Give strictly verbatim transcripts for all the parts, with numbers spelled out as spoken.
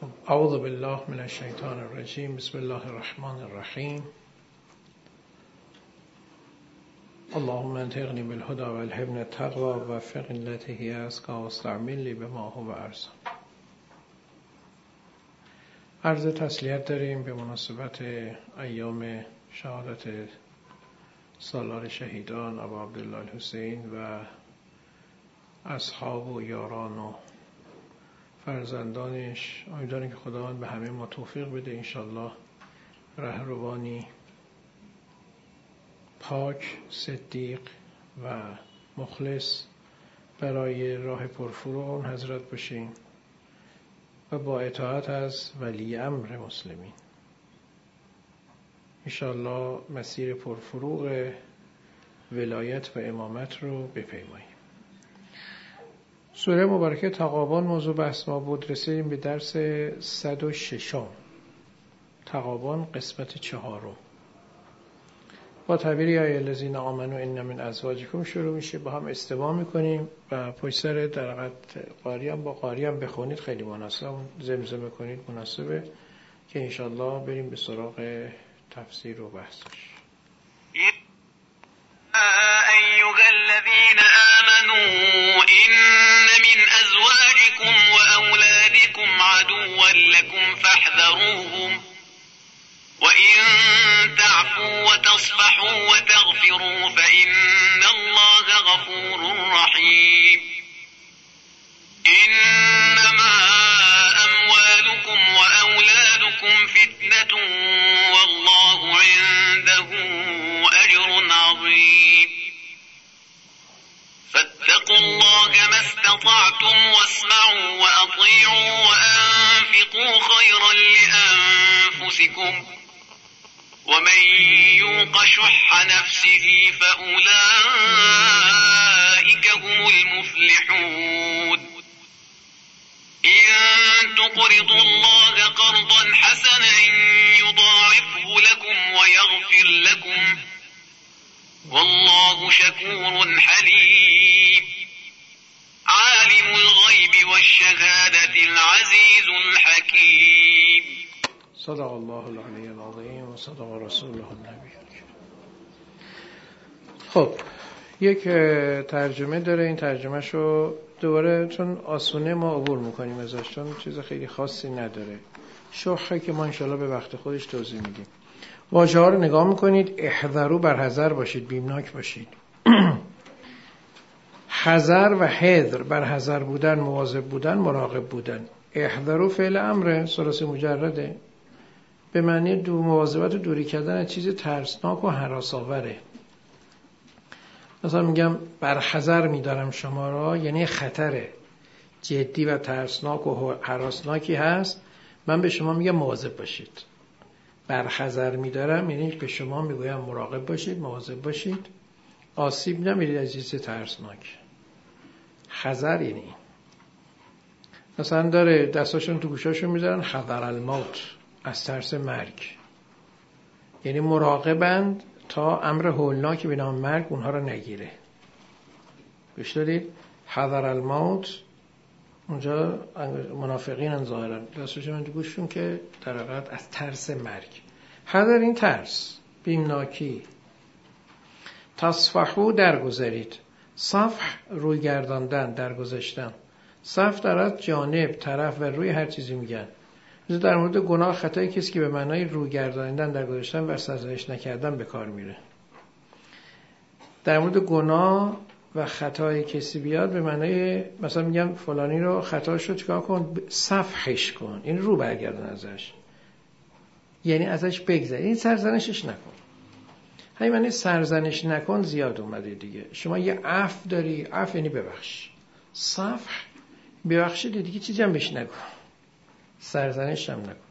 اعوذ بالله من الشیطان الرجیم. بسم الله الرحمن الرحیم. اللهم انطقنی بالهدى والحبن التقوى ووفقني التي هي أزكى واستعملني بما هو أرزق. عرض تسلیت داریم به مناسبت ایام شهادت سالار شهیدان ابا عبدالله الحسین و اصحاب و یاران و فرزندانش. امیدواریم که خداوند به همه ما توفیق بده انشالله رهروانی پاک، صدیق و مخلص برای راه پرفروغ اون حضرت باشیم و با اطاعت از ولی امر مسلمین انشالله مسیر پرفروغ ولایت و امامت رو بپیماییم. سوره مبارکه تغابن موضوع بحث ما بود. رسیدیم به درس صد و شش. تغابن قسمت چهارم. با تعبیر یا ایها الذین آمنوا ان من ازواجکم شروع میشه. با هم استماع میکنیم و پشت سر در حقیقت قاری هم با قاری هم بخونید خیلی مناسب، زمزمه کنید مناسبه که انشالله بریم به سراغ تفسیر و بحثش. أيها الذين آمنوا إن من أزواجكم وأولادكم عدوا لكم فاحذروهم وإن تعفوا وتصفحوا وتغفروا فإن الله غفور رحيم. إنما أموالكم وأولادكم فتنة والله عنده أجر عظيم. فاتقوا الله ما استطعتم واسمعوا وأطيعوا وأنفقوا خيرا لأنفسكم ومن يوق شح نفسه فأولئك هم المفلحون. إن تقرضوا الله قرضا حسنا يضاعفه لكم ويغفر لكم والله شكور حليم. عالم الغيب والشهادة العزيز الحكيم. صدق الله العلی العظیم و صدق رسوله النبی الکریم. خب یک ترجمه داره. این ترجمه شو دوباره چون آسونه ما عبور میکنیم ازش چون چیز خیلی خاصی نداره. شوخه که ما انشالله به وقت خودش توضیح میدیم. واژه ها رو نگاه میکنید. احذروا، بر حذر باشید، بیمناک باشید. حذر و حذر، بر حذر بودن، مواظب بودن، مراقب بودن. احذروا فعل امره، ثلاثی مجرده، به معنی دو مواظبت و دوری کردن از چیز ترسناک و هراس‌آوره. مثلا میگم بر حذر میدارم شما را، یعنی خطر جدی و ترسناک و هراسناکی هست، من به شما میگم مواظب باشید. بر حذر میدارم یعنی به شما میگویم مراقب باشید، مواظب باشید، آسیب نمیدید از چیز ترسناک. حذر یعنی مثلا داره دستاشون تو گوشاشون میذارن حذر الموت، از ترس مرگ، یعنی مراقبند تا امر هولناکی به نام مرگ اونها رو نگیره. گوش دارید؟ حذر الموت اونجا منافقین ظاهرا دستاشون تو گوششون که در حقیقت از ترس مرگ. حذر این ترس، بیمناکی. تصفحوا، درگذرید. صفح روی گرداندن، درگذشتن. صف در از جانب، طرف و روی هر چیزی میگن. مثل در مورد گناه خطای کسی که به معنای روی گرداندن، درگذشتن و سرزنش نکردن به کار میره. در مورد گناه و خطای کسی بیاد به معنای مثلا میگم فلانی رو خطاش رو چیکار کن، صفحش کن، این رو برگردن ازش، یعنی ازش بگذر، این سرزنشش نکن. همین معنی سرزنش نکن زیاد اومده دیگه. شما یه عفو داری، عفو یعنی ببخش. صفح ببخشید دیگه چیزی هم بهش نکن، سرزنش هم نکن.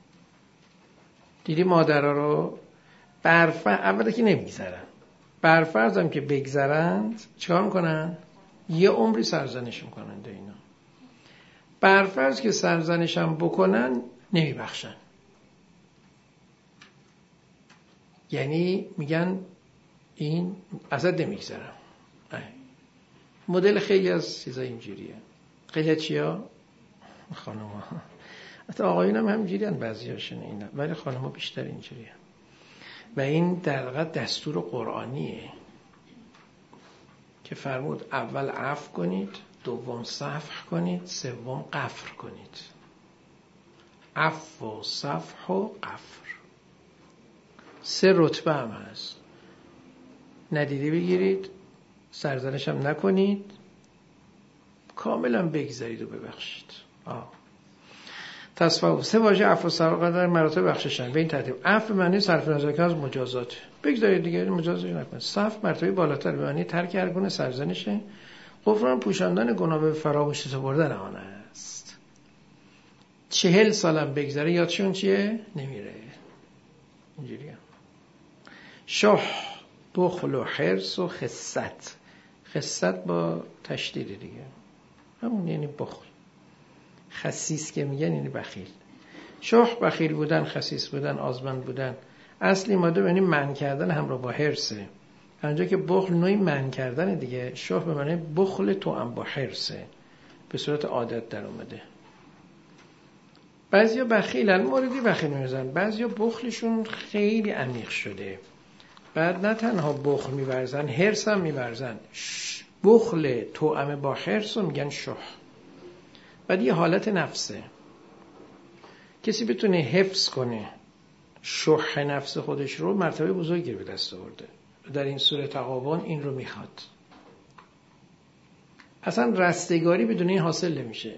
دیدی مادرها رو برفر اولا که نمیگذرن، برفرض هم که بگذرند چیکار میکنن؟ یه عمری سرزنش میکنن ده اینا. برفرض که سرزنش هم بکنن نمیبخشن، یعنی میگن این ازت نمیگذرم. مدل خیلی از چیزا اینجوریه. خیلی چیا؟ خانم ها حتی آقایون هم همینجوری هستن بعضیاشون اینا، ولی خانم‌ها بیشتر اینجوریه. و این در واقع دستور قرآنیه که فرمود اول عفو کنید، دوم صفح کنید، سوم غفر کنید. عفو و صفح و غفر سه رتبه هم هست. ندیده بگیرید، سرزنش هم نکنید، کاملا بگذارید و ببخشید. آه. تصفیه سه واژه عفو و صفح در مراتب بخششن به این ترتیب. عفو معنی صرف نظر از مجازات، بگذارید دیگه، مجازات نکنید. صفح مرتبه بالاتر به معنی ترک هر گونه سرزنشه. غفران پوشاندن گناه به فراموشی سپردن آن است. چهل سالم بگذره یادشون چیه؟ نمیره. اینجوریه. شح، بخل و حرص و خست. خست با تشدید دیگه، همون یعنی بخل. خسیس که میگن یعنی بخیل. شح بخیل بودن، خسیس بودن، آزمند بودن. اصلی ماده یعنی منع کردن همراه با حرصه. اونجا که بخل نوعی منع کردن دیگه. شح به معنی بخل توأم با حرصه، به صورت عادت در اومده. بعضیا بخیلن، موردی بخیل میزنن، بعضیا بخلشون خیلی عمیق شده. بعد نه تنها بخل میورزن، حرص هم میورزن. بخل توأم با حرص رو میگن شح. بعد یه حالت نفسه. کسی بتونه حفظ کنه شح نفس خودش رو، مرتبه بزرگی به دست آورده. در این سوره تغابن این رو میخواد. اصلا رستگاری بدون این حاصل نمیشه.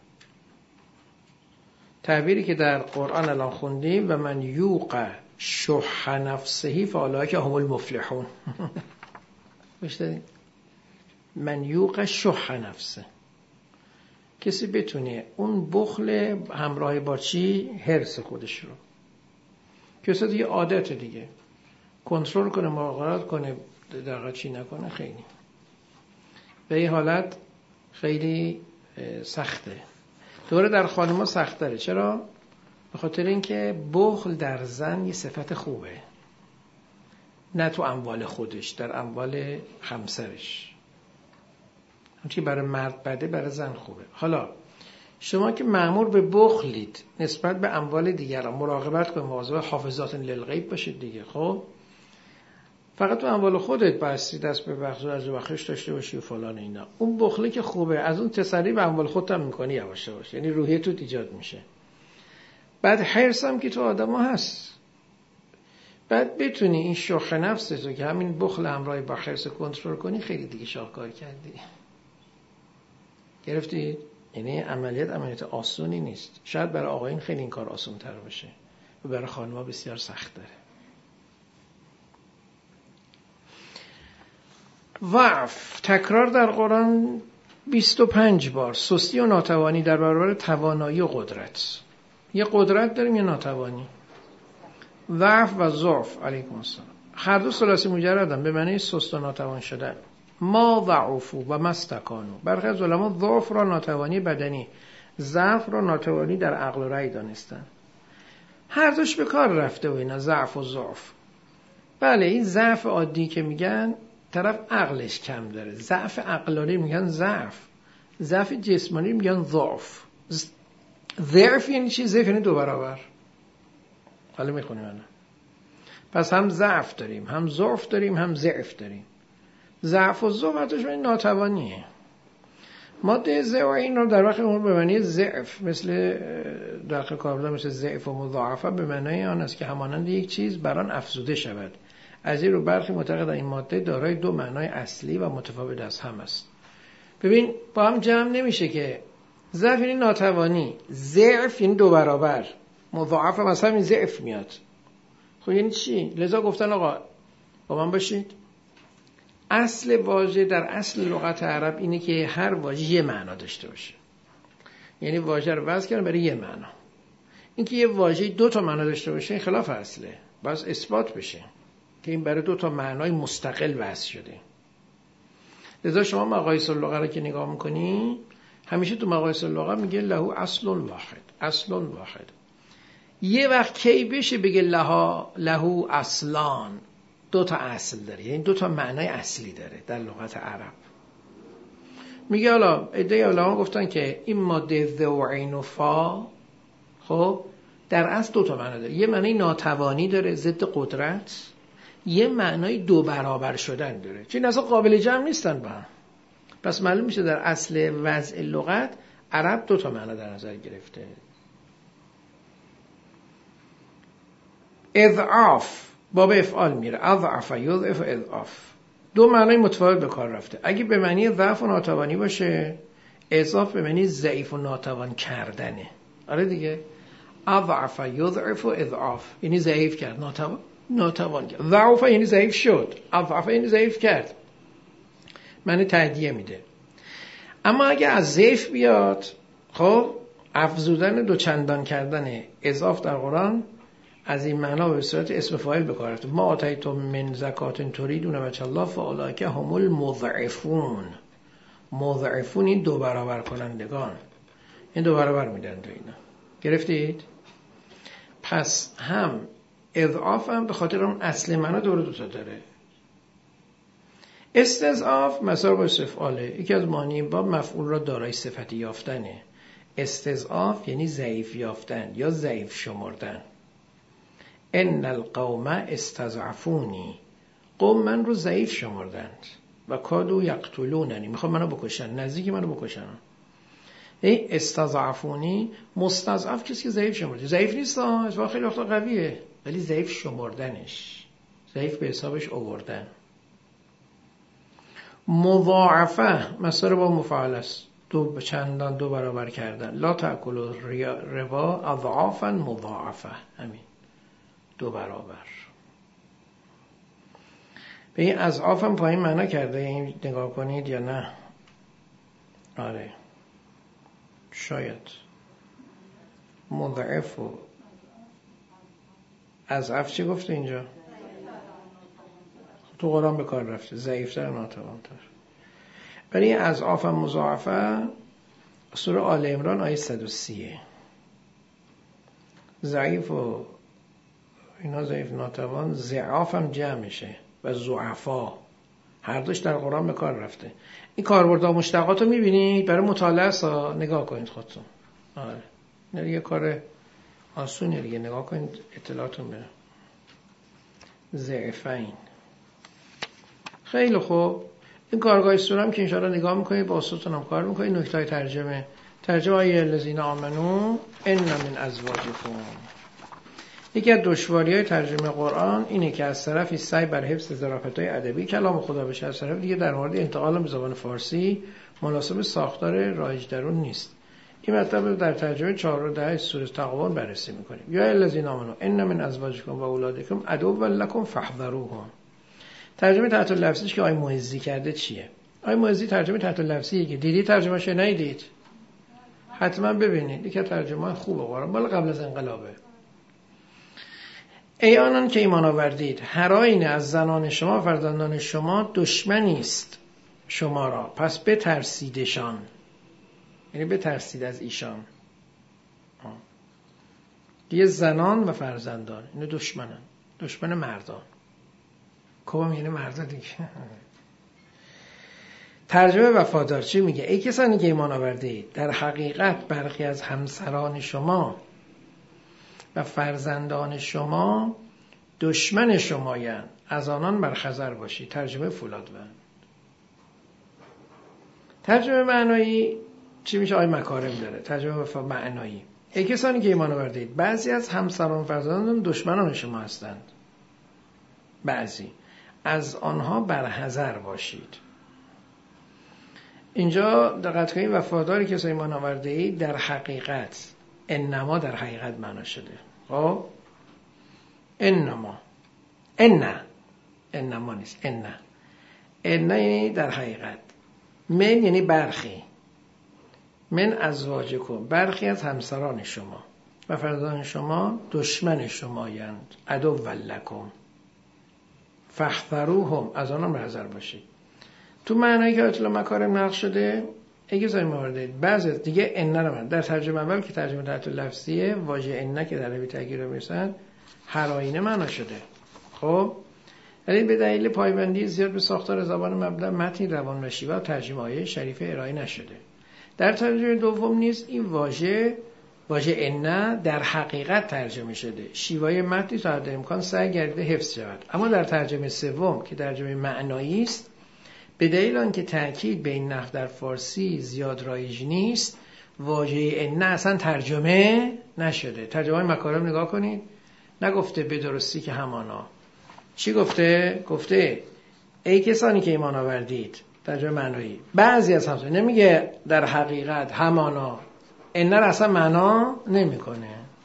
تعبیری که در قرآن الان خوندیم و من یوق شح نفسه فاولئک هم المفلحون. من یوق شح نفسه، کسی بتونه اون بخل همراه با چی؟ حرص خودش رو، که اصلا یه عادت دیگه، کنترل کنه، مراقبت کنه، دقیقا چی نکنه، خیلی به این حالت خیلی سخته. دوره در خانم‌ها سخت داره. چرا؟ به خاطر اینکه بخل در زن یه صفت خوبه، نه تو اموال خودش، در اموال همسرش. همچنین برای مرد بده، برای زن خوبه. حالا شما که مأمور به بخلید نسبت به اموال دیگران، مراقبت کنید، مواظب حافظات للغیب باشید دیگه. خب فقط تو اموال خودت بستی دست به بخش از بخشش داشته باشی و فلان اینا. اون بخلی که خوبه، از اون تسری به اموال خودت هم میکنی یواش یواش، یعنی روحیه تو ایجاد میشه. بعد حرص هم که تو آدم‌ها هست، بعد بتونی این شح نفست رو که همین بخل همراه با حرص کنترل کنی، خیلی دیگه شاهکار کردی. گرفتی؟ یعنی عملیات عملیات آسونی نیست. شاید برای آقایون خیلی این کار آسون تر باشه و برای خانم‌ها بسیار سخت داره. ضعف تکرار در قرآن بیست و پنج بار. سستی و ناتوانی در برابر توانایی و قدرت. یه قدرت داریم یه ناتوانی. ضعف و ضعف علیکم السلام هر دو ثلاثی مجردن به معنی سست و ناتوان شدن. ما ضعفو و مستکانو. برخی از علما ضعف را ناتوانی بدنی، ضعف را ناتوانی در عقل و رأی دانستن. هر دوش به کار رفته و اینا، ضعف و ضعف. بله این ضعف عادی که میگن طرف عقلش کم داره، ضعف عقلانی میگن ضعف، ضعف جسمانی میگن ضعف. ضعف یعنی چی؟ ضعف یعنی دو برابر. حالا میخونیم انا. پس هم ضعف داریم، هم ضعف داریم، هم ضعف داریم. ضعف و ضعف اتش معنی ناتوانیه. ماده ضعف این رو در واقع اون به معنی ضعف، مثل داخل کاربرد مثل ضعف و مضاعفه به معنی آن است که همانند یک چیز بران افزوده شود. از این رو برخی معتقدند این ماده دارای دو معنای اصلی و متفاوت از هم است. ببین با هم جمع نمیشه که. ضعف یعنی ناتوانی، ضعف یعنی دو برابر، مضاعف مثلا این ضعف میاد. خب یعنی چی؟ لذا گفتن آقا با من باشید، اصل واژه در اصل لغت عرب اینه که هر واژه یه معنا داشته باشه. یعنی واژه رو وضع کردن برای یه معنا. اینکه یه واژه دو تا معنا داشته باشه این خلاف اصله، باز اثبات بشه که این برای دو تا معنای مستقل وضع شده. لذا شما مقایس اللغه رو که نگاه میکنی، همیشه تو مقایس اللغه میگه له اصل واحد، اصل واحد. یه وقت کی بشه بگه له له اصلان، دو تا اصل داره، یعنی دو تا معنای اصلی داره در لغت عرب. میگه حالا ایده علما گفتن که این ماده ذو عین و فا خب در اصل دو تا معنا داره. یه معنی ناتوانی داره، ضد قدرت. یه معنای دو برابر شدن داره. چون اصلا قابل جمع نیستن با هم. پس معلوم میشه در اصل وضع لغت عرب دو تا معنا در نظر گرفته. اضعاف باب افعال میره. اضعف یضعف اضعاف. دو معنای متفاوت به کار رفته. اگه به معنی ضعف و ناتوانی باشه، اضعاف به معنی ضعیف و ناتوان کردنه. آره دیگه. اضعف یضعف اضعاف یعنی ضعیف کرد، ناتوان ناتوان کرد. ضعف یعنی ضعیف شد، اضعف یعنی ضعیف کرد. معنی تهدیه میده. اما اگه از ضعف بیاد، خب افزودن دو چندان کردن اضاف در قرآن از این معنا به صورت اسم فاعل به کار رفته. ما آتیتم من زکات تریدون وجه الله فاولئک هم المضعفون. مضعفون این دو برابر کنندگان، این دو برابر میدن تو اینا. گرفتید؟ پس هم اضعاف هم به خاطر اون اصل معنا دور دو تا داره. استضعاف مثلا با استفعاله. یکی از معانی این باب مفعول را دارای صفتی یافتنه. استضعاف یعنی ضعیف یافتن یا ضعیف شمردن. ان القوم استضعفونی. قوم من رو ضعیف شمردند و کادو یقتلوننی. میخوام منو بکشن، نزدیک منو بکشن. ای استضعفونی. مستضعف کسی که ضعیف شمرده. ضعیف نیست ها، اتفاقا خیلی وقتا قویه، ولی ضعیف شمردنش، ضعیف به حسابش آوردن. مضاعفه مثلا با مفعول است، دو چندان، دو برابر کردن. لا تأکلوا الربا اضعافا مضاعفه. همین دو برابر. به این اضعاف هم پایین معنا کرده، این نگاه کنید یا نه؟ آره شاید مضاعف و اضعاف چی گفته اینجا؟ تو قرآن به کار رفته، ضعیفتر ناتوانتر. برای اضعاف هم مضاعفه سوره آل عمران آیه صد و سی. ضعیف و اینا ضعیف ناتوان، ضعاف هم جمع میشه و ضعفا، هر دوش در قرآن به کار رفته. این کاربردها مشتقات رو میبینید، برای مطالعه سا نگاه کنید خودتون. آره نه یه کار آسونه دیگه، نگاه کنید اطلاعاتون بره. ضعفین. خیلی خوب. این کارگاه سوره هم که انشاءالله نگاه میکنید، با استادتون هم کار میکنید. نکته ترجمه ترجمه های الذین آمنو ان من ازواجکم. یکی از دشواری‌های ترجمه قرآن اینه که از طرفی سعی بر حفظ ظرافت‌های ادبی کلام خدا بشه، از طرف دیگه در مورد انتقال به زبان فارسی مناسب ساختار رایج درون نیست. این مطلب در ترجمه چهار و ده سوره تغابن بررسی می‌کنیم. یا الذین آمنو ان من ازواجکم و اولادکم عدو لکم فاحذروهم. ترجمه تحت اللفظیش که آقای معزی کرده چیه؟ آقای معزی ترجمه تحت اللفظیه که دیدی ترجمه‌اش ندیدید؟ حتما ببینید. یکی ترجمه خوبه قرآن، مال قبل از انقلابه. ای آنان که ایمان آوردید، هر آینه از زنان شما فرزندان شما دشمنی است شما را، پس بترسیدشان. یعنی بترسید از ایشان. یه زنان و فرزندان اینو دشمنن، دشمن مردان. کم یعنی مردا دیگه. ترجمه وفادار چی میگه؟ ای کسانی که ایمان آوردید، در حقیقت برخی از همسران شما و فرزندان شما دشمن شمایند، از آنان برخزر باشید. ترجمه فولادوند. ترجمه معنایی چی میشه؟ آی مکارم داره. ترجمه معنایی ای کسانی که ایمان آوردید، بعضی از همسران و فرزندان دشمنان شما هستند، بعضی از آنها برحذر باشید. اینجا دقت کنید وفاداری که ایمان آوردید در حقیقت، انما در حقیقت معنا شده. خب انما ان انما نیست، ان ان یعنی در حقیقت. من یعنی برخی. من ازواجکم، برخی از همسران شما و فرزندان شما دشمن شمایند. عدو لکم فاحذروهم، از آنها محذر باشید. تو معنایی که اطلاع مکارم نقل شده اگه زای موارد بعضی دیگه ان رو من در ترجمه اول که ترجمه تحت لفظیه، واژه ان که در عربی تغییر میرسن هر آینه معنا شده. خب ولی به دلیل پایبندی زیاد به ساختار زبان مبدأ متن روان و شیوه ترجمه های شریفه ارائه نشده. در ترجمه دوم نیز این واژه واژه ان در حقیقت ترجمه شده، شیوای متنی تا حد امکان سعی گردیده حفظ شود. اما در ترجمه سوم که ترجمه معنایی است، به دلیل آنکه تأکید به این نحو در فارسی زیاد رایج نیست، واژه ان اصلا ترجمه نشده. ترجمه مکارم نگاه کنید، نگفته به درستی که همانا. چی گفته؟ گفته ای کسانی که ایمان آوردید، ترجمه معنایی. بعضی از همسایه نمیگه در حقیقت همانا، ان اصلا معنا نمیکنه.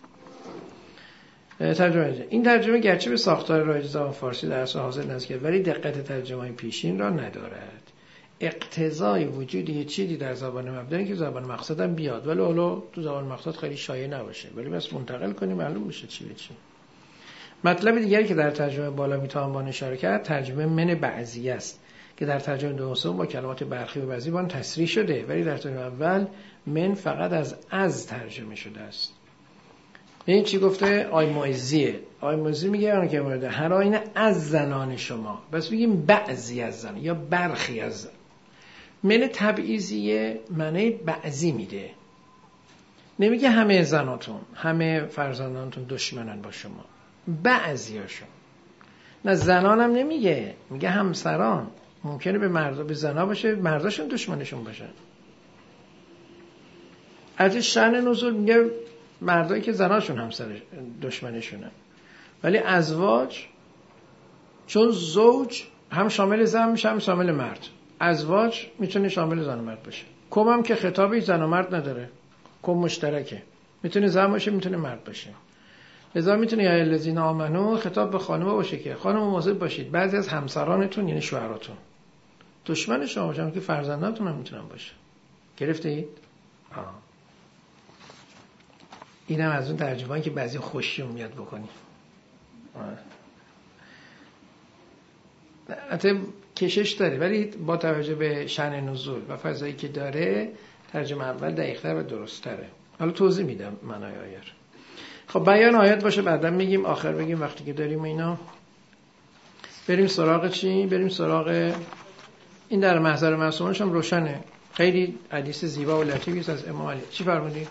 ترجمه این ترجمه گرچه به ساختار رایج زبان فارسی در اصل حاضر نزدیک، ولی دقت ترجمه پیشین را ندارد. اقتضای وجود یه چیزی در زبان مبدأ که زبان مقصد هم بیاد، ولی حالا تو زبان مقصد خیلی شایع نباشه، ولی بس منتقل کنیم معلوم میشه چی به چی. مطلب دیگری که در ترجمه بالا میتوان با اشاره کرد، ترجمه من بعضی است که در ترجمه دوم با کلمات برخی و بعضی بان تصریح شده، ولی در ترجمه اول من فقط از از ترجمه شده است. این چی گفته؟ آی معزیه. آی معزی میگه اون که مورد هر آینه از زنان شما، بس بگیم بعضی از زن یا برخی از زن. من تبعیضیه معنی بعضی میده، نمیگه همه زناتون همه فرزندانتون دشمنن با شما، بعضی هاشون. نه زنان هم نمیگه، میگه همسران. ممکنه به مردا به زنا باشه، مرداشون دشمنشون باشن. از شأن نزول میگه مردایی که زناشون همسر دشمنشونن، ولی ازواج چون زوج هم شامل زن میشه هم شامل مرد، ازواج میتونه شامل زن و مرد باشه. کم هم که خطابی زن و مرد نداره، کم مشترکه، میتونه زن باشه میتونه مرد باشه. لذا میتونه یا الذین آمنو خطاب به خانم باشه که خانم مواظب باشید بعضی از همسرانتون یعنی شوهراتون دشمن شما باشن که فرزندانتون هم میتونن باشه. گرفتید؟ آه. اینم از اون ترجمه‌ای که بعضی خوشیون میاد بکنی. البته کشش داره، ولی با توجه به شأن نزول و فضایی که داره ترجمه اول دقیق‌تر و درست‌تره. حالا توضیح میدم معنای آیه. خب بیان آیات باشه بعدا میگیم، آخر بگیم وقتی که داریم اینا. بریم سراغ چی؟ بریم سراغ این در محضر معصومانش هم روشنه. خیلی حدیث زیبا و لطیفی است از امام علی. چی فرمودی؟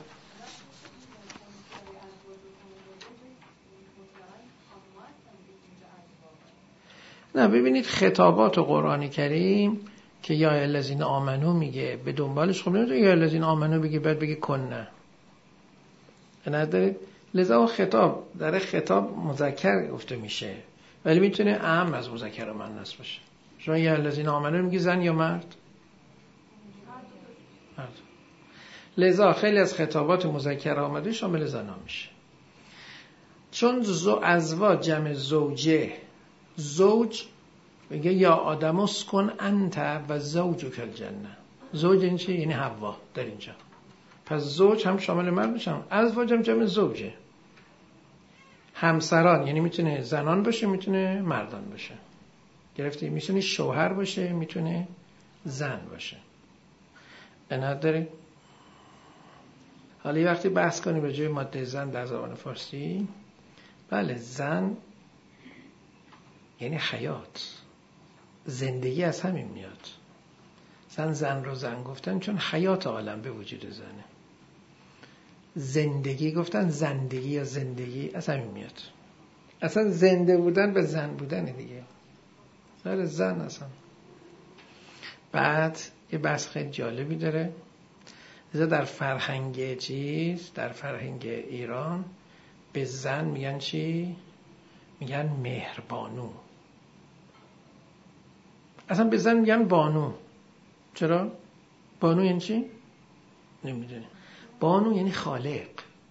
نه ببینید خطابات قرآن کریم که یا الذین آمنو میگه به دنبالش خب نمیشه یا الذین آمنو بگی بعد بگی کنه. نداره. لذا اون خطاب در خطاب مذکر گفته میشه، ولی میتونه اعم از مذکر و مؤنث باشه. شما یا الذین آمنو میگی زن یا مرد؟ مرد. لذا خیلی از خطابات مذکر آمده شامل زنان میشه. چون زو ازواج جمع زوجه، زوج میگه یا آدم اسکن انت و زوجک الجنه. زوج این چی؟ یعنی حوا در اینجا. پس زوج هم شامل مرد میشه، ازواج هم جمع زوجه. همسران یعنی میتونه زنان باشه میتونه مردان باشه. گرفتی؟ میتونه شوهر باشه میتونه زن باشه. عنایت داری؟ حالا یه وقتی بحث کنیم به جای ماده زن در زبان فارسی. بله زن یعنی حیات، زندگی از همین میاد. زن زن رو زن گفتن چون حیات عالم به وجود زنه. زندگی گفتن زندگی یا زندگی از همین میاد. اصلا زنده بودن به زن بودن دیگه. سر زن اصلا. بعد یه بحث خیلی جالبی داره. لذا در فرهنگ چیز در فرهنگ ایران به زن میگن چی؟ میگن مهربانو. اصلا به زن میگن بانو. چرا؟ بانو یعنی چی؟ نمیدونی. بانو یعنی خالق.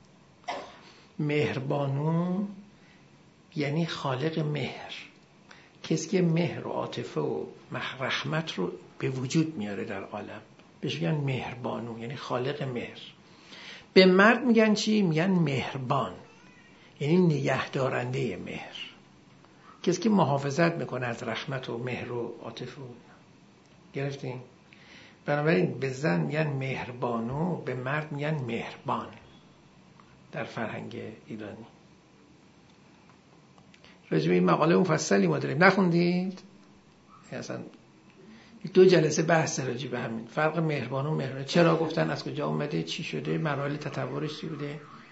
مهربانو یعنی خالق مهر، کسی که مهر و عاطفه و رحمت رو به وجود میاره در عالم، بهش میگن مهربانو یعنی خالق مهر. به مرد میگن چی؟ میگن مهربان یعنی نگهدارنده مهر، کسی که محافظت میکنه از رحمت و مهر و عاطفه. گرفتین؟ بنابراین به زن میگن مهربانو، به مرد میگن مهربان در فرهنگ ایرانی. راجع به این مقاله مفصلی ما داریم، نخوندید؟ اصلا دو جلسه بحث راجع به همین فرق مهربانو و مهربان. چرا گفتن، از کجا اومده، چی شده، مراحل تطورش چی بوده.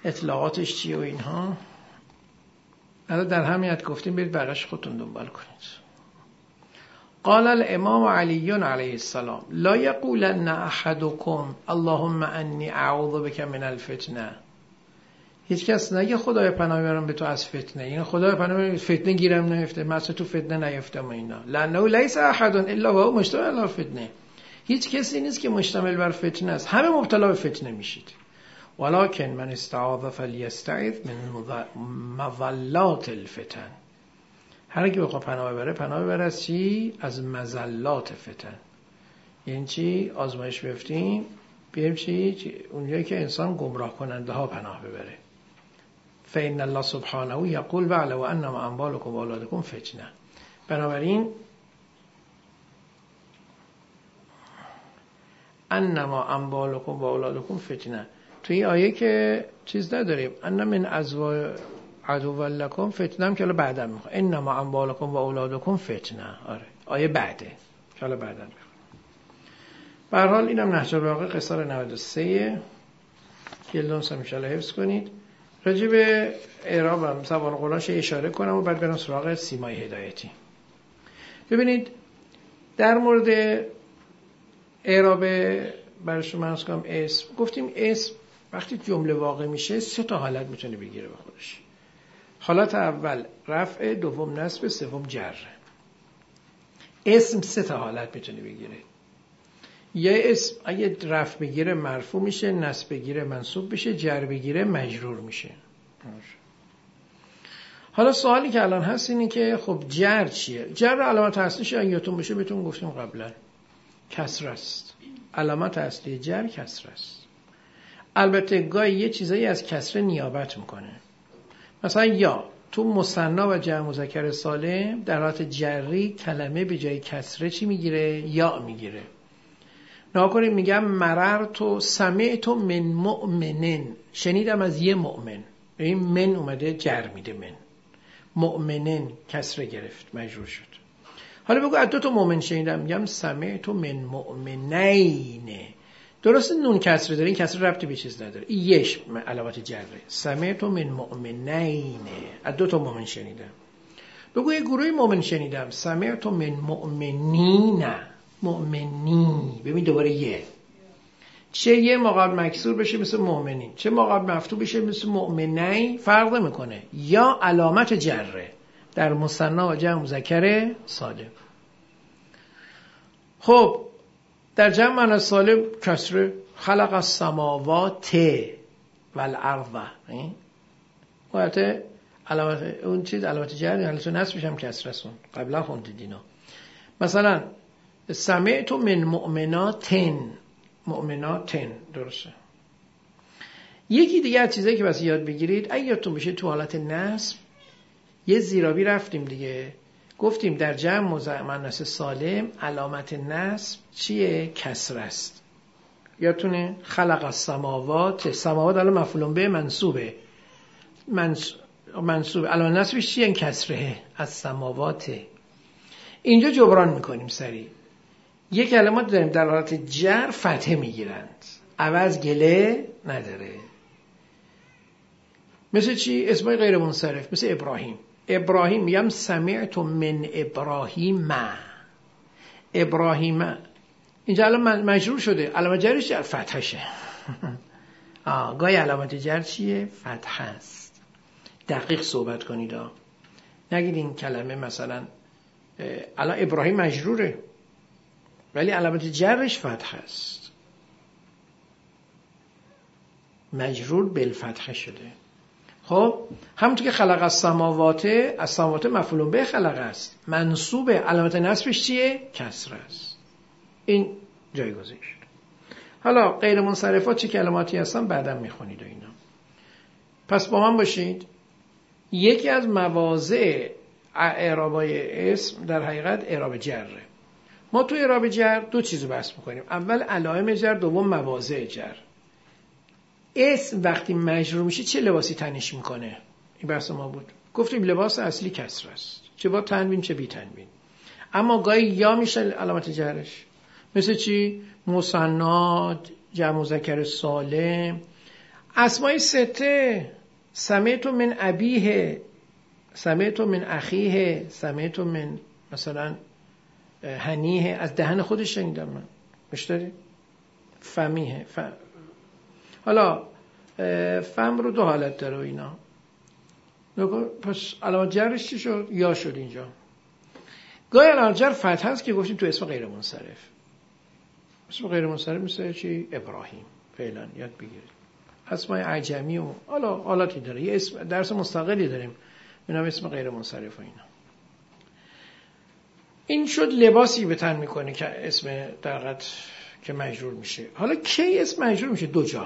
اطلاعاتش چیه و اینها. الان در همینت گفتیم برید بقیش خودتون دنبال کنید. قال الامام علی علیه السلام لا یقولن احدکم اللهم انی اعوذ بک من الفتنه. هیچ کس نگه خدای پناه میبرم به تو از فتنه، یعنی خدای پناه میبرم فتنه گیرم نیفته، مثلا تو فتنه نیفتم و اینا. لانه لیس احد الا وهو مشتمل علی فتنه. هیچ کسی نیست که مشتمل بر فتنه است، همه مبتلا به فتنه میشید. ولکن من استعاذ فلیستعذ من مضلات الفتن. هر کی بخواد پناه ببره پناه ببره از چی؟ از مضلات فتن. یعنی چی؟ آزمایش بیفتیم بیایم چی؟ اونجایی که انسان گمراه کننده ها پناه ببره. فإن الله سبحانه یقول واعلموا انما اموالکم و اولادکم فتنه. بنابراین انما اموالکم و اولادکم فتنه، توی این آیه که چیز نداریم ان من ازواج عدو لکم فتنه هم که حالا بعدا میخوام انما اموالکم و اولادکم فتنه. آره آیه بعده که حالا بعدا میخوام. به هر حال اینم نهج البلاغه قصار نود و سه که لونس هم انشاءالله حفظ کنید. راجع به اعرابم زبان قرآنش اشاره کنم و بعد برم سراغ سیمای هدایتی. ببینید در مورد اعراب برای شما عرض کنم اسم گفتیم اسم وقتی جمله واقع میشه سه تا حالت میتونه بگیره به خودش. حالت اول رفع، دوم نصب، سوم جر. اسم سه تا حالت میتونه بگیره. یه اسم اگه رفع بگیره مرفوع میشه، نصب بگیره منصوب میشه، جر بگیره مجرور میشه. حالا سوالی که الان هست اینه که خب جر چیه؟ جر علامت اصلیش اگه یادتون باشه بهتون گفتیم قبلا کسر است. علامت اصلی جر کسر است. البته گاهی یه چیزایی از کسر نیابت میکنه. مثلا یا تو مثنا و جمع مذکر سالم در حالت جری کلمه به جای کسره چی میگیره؟ یا میگیره. ناکنی میگم مررت سمعت من مؤمنن، شنیدم از یه مؤمن. این من اومده جر میده، من مؤمنن کسره گرفت مجرور شد. حالا بگو از دو تا مؤمن شنیدم، میگم سمعت من مؤمنین. درست نون کسره داره، این کسره ربطی به چیز نداره، این یش علامت جره. سمعت من مؤمنین، از دو تا مؤمن شنیدم. بگو یه گروه مؤمن شنیدم، سمعت من مؤمنین، مؤمنی. ببین دوباره یه، چه یه مقابل مکسور بشه مثل مؤمنین، چه مقابل مفتوح بشه مثل مؤمنین، فرق نمیکنه. یا علامت جره در مثنا و جمع مذکر سالم. خب در جمع مؤنث سالم کسره، خلق السماوات والارض. البته علامت اون چیز علامت جر حالت نصبش هم کسره است، قبلا خوندید اینا. مثلا سمعت من مؤمناتن، مؤمناتن درسته. یکی دیگه از چیزایی که واسه یاد بگیرید اگه یادتون بشه تو حالت نصب یه زیرابی رفتیم دیگه، گفتیم در جمع مؤنث سالم علامت نصب چیه؟ کسر است. یادتونه خلق السماوات، سماوات الان مفعول به منصوبه، منص... منصوبه علامت نصبش چیه؟ کسره. از سماوات اینجا جبران میکنیم سریع. یک کلمات داریم در حالت جر فتحه میگیرند، عوض گله نداره. مثل چی؟ اسمای غیر منصرف، مثل ابراهیم. ابراهیم میگم سمعت من ابراهیم، ابراهیم اینجا الان مجرور شده، علامت جرش جر فتحشه. آه گاهی علامت جر چیه؟ فتحه است. دقیق صحبت کنید ها، نگید این کلمه مثلا الان ابراهیم مجروره ولی علامت جرش فتحه است، مجرور بالفتحه شده. خب همونطور که خلق السماوات، السماوات مفعول به خلق است، منصوب، علامت نصبش چیه؟ کسر است. این جایگزین شد. حالا غیر منصرفات چه کلماتی هستن بعداً میخونید و اینا. پس با من باشید. یکی از مواضع اعرابای اسم در حقیقت اعراب جره. ما تو اعراب جر دو چیزو بحث میکنیم، اول علائم جر، دوم مواضع جر. اسم وقتی مجرور میشه چه لباسی تنش میکنه؟ این بحث ما بود. گفتیم لباس اصلی کسر است، چه با تنوین چه بی تنوین. اما گاهی یا میشه علامت جرش، مثل چی؟ مثنا، جمع مذکر سالم، اسمای سته، سمیت من ابیه، سمیت من اخیه، سمیت من مثلا هنیه، از دهن خودش شنیدم من. مشتری فمیه فم. حالا فم رو دو حالت داره اینا. پس علامت جرش چی شد؟ یا شد اینجا. گاهی علامت جر فتح هست که گفتیم تو اسم غیر منصرف. اسم غیر منصرف مثل چی؟ ابراهیم. فعلا یاد بگیرید. اسمای عجمی و حالا حالاتی داره. یه اسم درس مستقلی داریم به نام اسم غیر منصرف و اینا. این شد لباسی به تن میکنه که اسم در حقیقت که مجرور میشه. حالا کی اسم مجرور میشه؟ دو جا.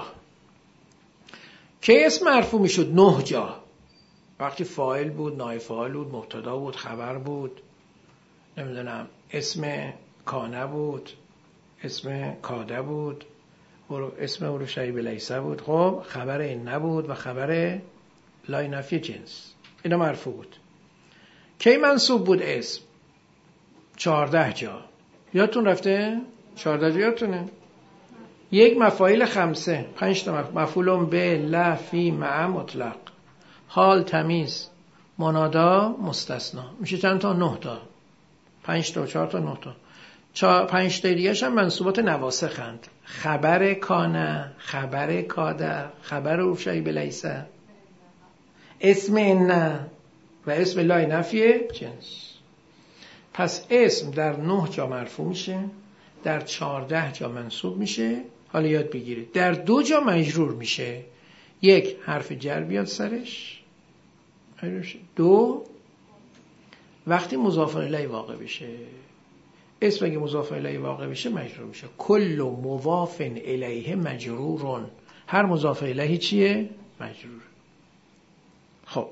کی اسم مرفوع میشد؟ نه جا. وقتی فاعل بود، نایب فاعل بود، مبتدا بود، خبر بود، نمیدونم اسم کانه بود، اسم کاده بود، اسم اولو شیب لیسه بود، خب خبر این نبود و خبر لای نفی جنس، اینا مرفوع بود. کی منصوب بود اسم؟ چهارده جا. یادتون رفته؟ چهارده جا یادتونه؟ یک مفاعیل خمسه، پنج تا مفعول به، لا، فی، مع، مطلق، حال، تمیز، منادا، مستثنا. میشه چند تا؟ نه تا. پنج تا، چهار تا، نه تا. چهار پنج تا دیگه هم منصوبات نواسخند. خبر کانه، خبر کاده، خبر اوشای بلیسه، اسم نه و اسم لای نفیه جنس. پس اسم در نه جا مرفوع میشه، در چهارده جا منصوب میشه. حالا یاد بگیرید در دو جا مجرور میشه. یک، حرف جر بیاد سرش. دو، وقتی مضاف الیه واقع بشه. اسم اگه مضاف الیه واقع بشه مجرور میشه. کل مضاف الیه مجرورون. هر مضاف الیه چیه؟ مجرور. خب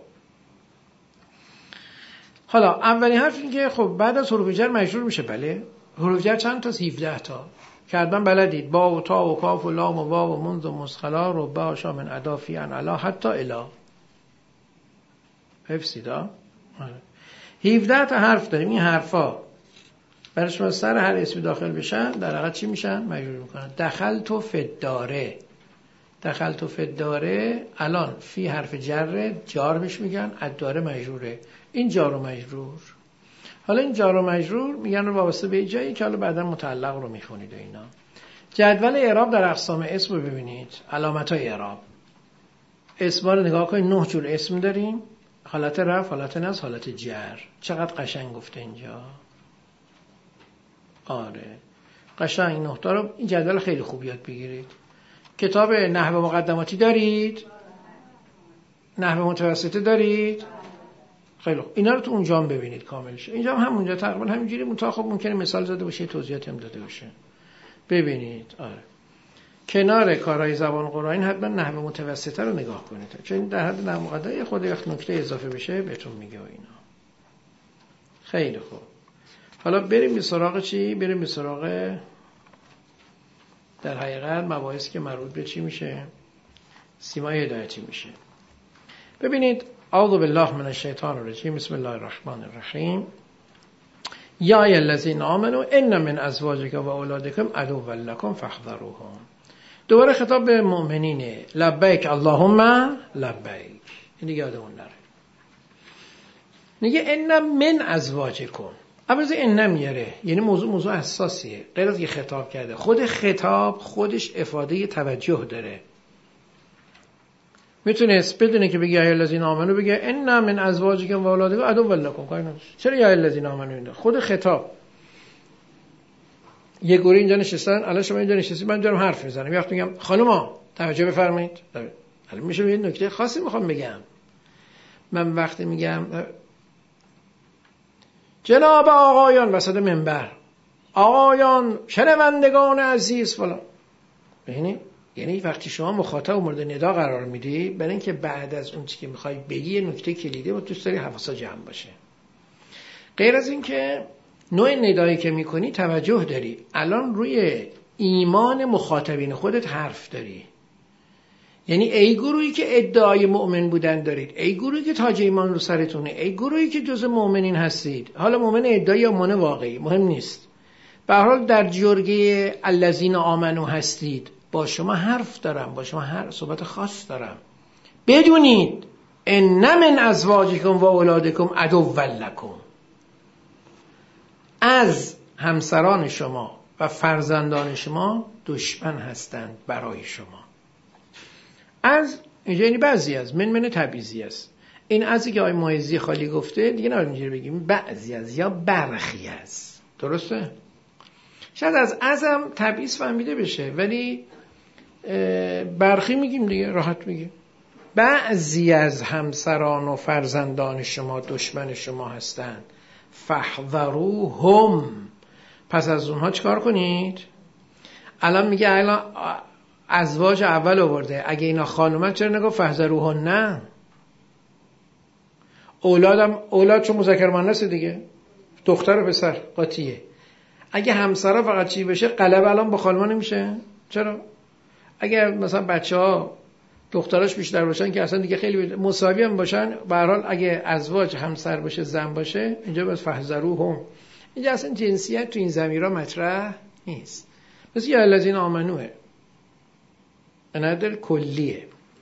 حالا اولین حرف این که خب بعد از حروف جر مجرور میشه. بله، حروف جر چند تا؟ هفده تا. که حتما بلدید. با و تا و کاف و لام و واو و منذ و مسخلا و با و شامن ادا فی ان علا حتی الا. حفظیدا. هفده تا حرف داریم. این حرفا برای شما سر هر اسمی داخل بشن در حقیقت چی میشن؟ مجرور میکنن. دخلت فی الداره، دخلت فی الداره، الان فی حرف جر، جار بهش میگن، الداره مجروره. این جار و مجرور. حالا این جار و مجرور میگن رو وابسته به جایی که حالا بعدا متعلق رو میخونید و اینا. جدول اعراب در اقسام اسم رو ببینید. علامت‌های اعراب. اسما رو نگاه کنید. نه جور اسم داریم. حالت رفع، حالت نصب، حالت جر. چقدر قشنگ گفته اینجا. آره قشنگ. نه تا رو این جدول خیلی خوب یاد بگیرید. کتاب نحو مقدماتی دارید؟ نحو متوسطه دارید؟ خیلی خوب. اینا رو تو اونجا هم ببینید کامل شه. اینجا هم همونجا تقریبا همینجوری مونتا خب ممکنه مثال زده باشه، توضیحاتی هم داده باشه. ببینید. آره. کنار کارهای زبان قرآنی حتما نحو متوسطه رو نگاه کنید. چون در حد نحو مقدمه خود وقت نکته اضافه بشه بهتون میگه و اینا. خیلی خوب. حالا بریم به سراغ چی؟ بریم به سراغ در حقیقت مباحثی که مربوط به چی میشه؟ سیمای هدایتی میشه. ببینید. اعوذ بالله من الشیطان الرجیم. بسم الله الرحمن الرحیم. یا ای الذین آمنوا ان من ازواجکم و اولادکم عدو لکم فاحذروهم. دوباره خطاب به مؤمنینه. لبیک اللهم لبیک. این دیگه یادمون نره. میگه ان من ازواجکم. اول ان میاره، یعنی موضوع موضوع حساسیه. غیر از که خطاب کرده، خود خطاب خودش افاده توجه داره. میتونست بدونه که بگه یا الذین آمنو، بگه ان من ازواجکم و اولادکم عدو لکم. چرا یا الذین آمنو اینجا؟ خود خطاب. یه گوری اینجا نشستن، الان شما اینجا نشستید، من دارم حرف میزنم. یه وقت میگم خانوما توجه بفرمایید. الان میشه یه نکته خاصی میخوام بگم. من وقتی میگم جناب آقایان وسط منبر، آقایان شنوندگان عزیز فلان، ببینید یعنی وقتی شما مخاطب مورد ندا قرار میدی، برای اینکه بعد از اون چیزی که میخوای بگی یه نکته کلیدی و دوست داری حواسا جمع باشه. غیر از این که نوع ندایی که میکنی توجه داری، الان روی ایمان مخاطبین خودت حرف داری. یعنی ای گروهی که ادعای مؤمن بودن دارید، ای گروهی که تاج ایمان رو سرتونه، ای گروهی که جز مؤمنین هستید، حالا مؤمن ادعایی یا مؤمن واقعی مهم نیست، به هر حال در جرگه الذین آمنو هستید، با شما حرف دارم، با شما هر صحبت خاص دارم. بدونید ان من ازواجکم و اولادکم عدو لکم، از همسران شما و فرزندان شما دشمن هستند برای شما. از اینجا یعنی بعضی از من من تبعیضی است. این ازی که آقای معیزی خالی گفته دیگه نباید اینجوری بگیم بعضی از یا برخی از. درسته؟ شاید از ازم تبعیض فهمیده بشه ولی برخی میگیم دیگه، راحت میگیم. بعضی از همسران و فرزندان شما دشمن شما هستند، فاحذروهم، پس از اونها چیکار کنید؟ الان میگه الان ازواج اول آورده، اگه اینا خانومن چرا نگو فاحذروهن؟ نه، اولادم اولاد چون مذکر مؤنث دیگه، دختر و پسر قاطیه. اگه همسرا فقط چی بشه قلب الان با خانوما نمیشه؟ چرا؟ اگر مثلا بچه‌ها دختراش بیشتر باشن که اصلا دیگه خیلی مساوی هم باشن، به هر حال اگه ازواج همسر باشه زن باشه اینجا بس فاحذروهم، اینجا اصلا جنسیت تو این زمیرا مطرح نیست. بس یا الذین آمنوه انادل کلیه.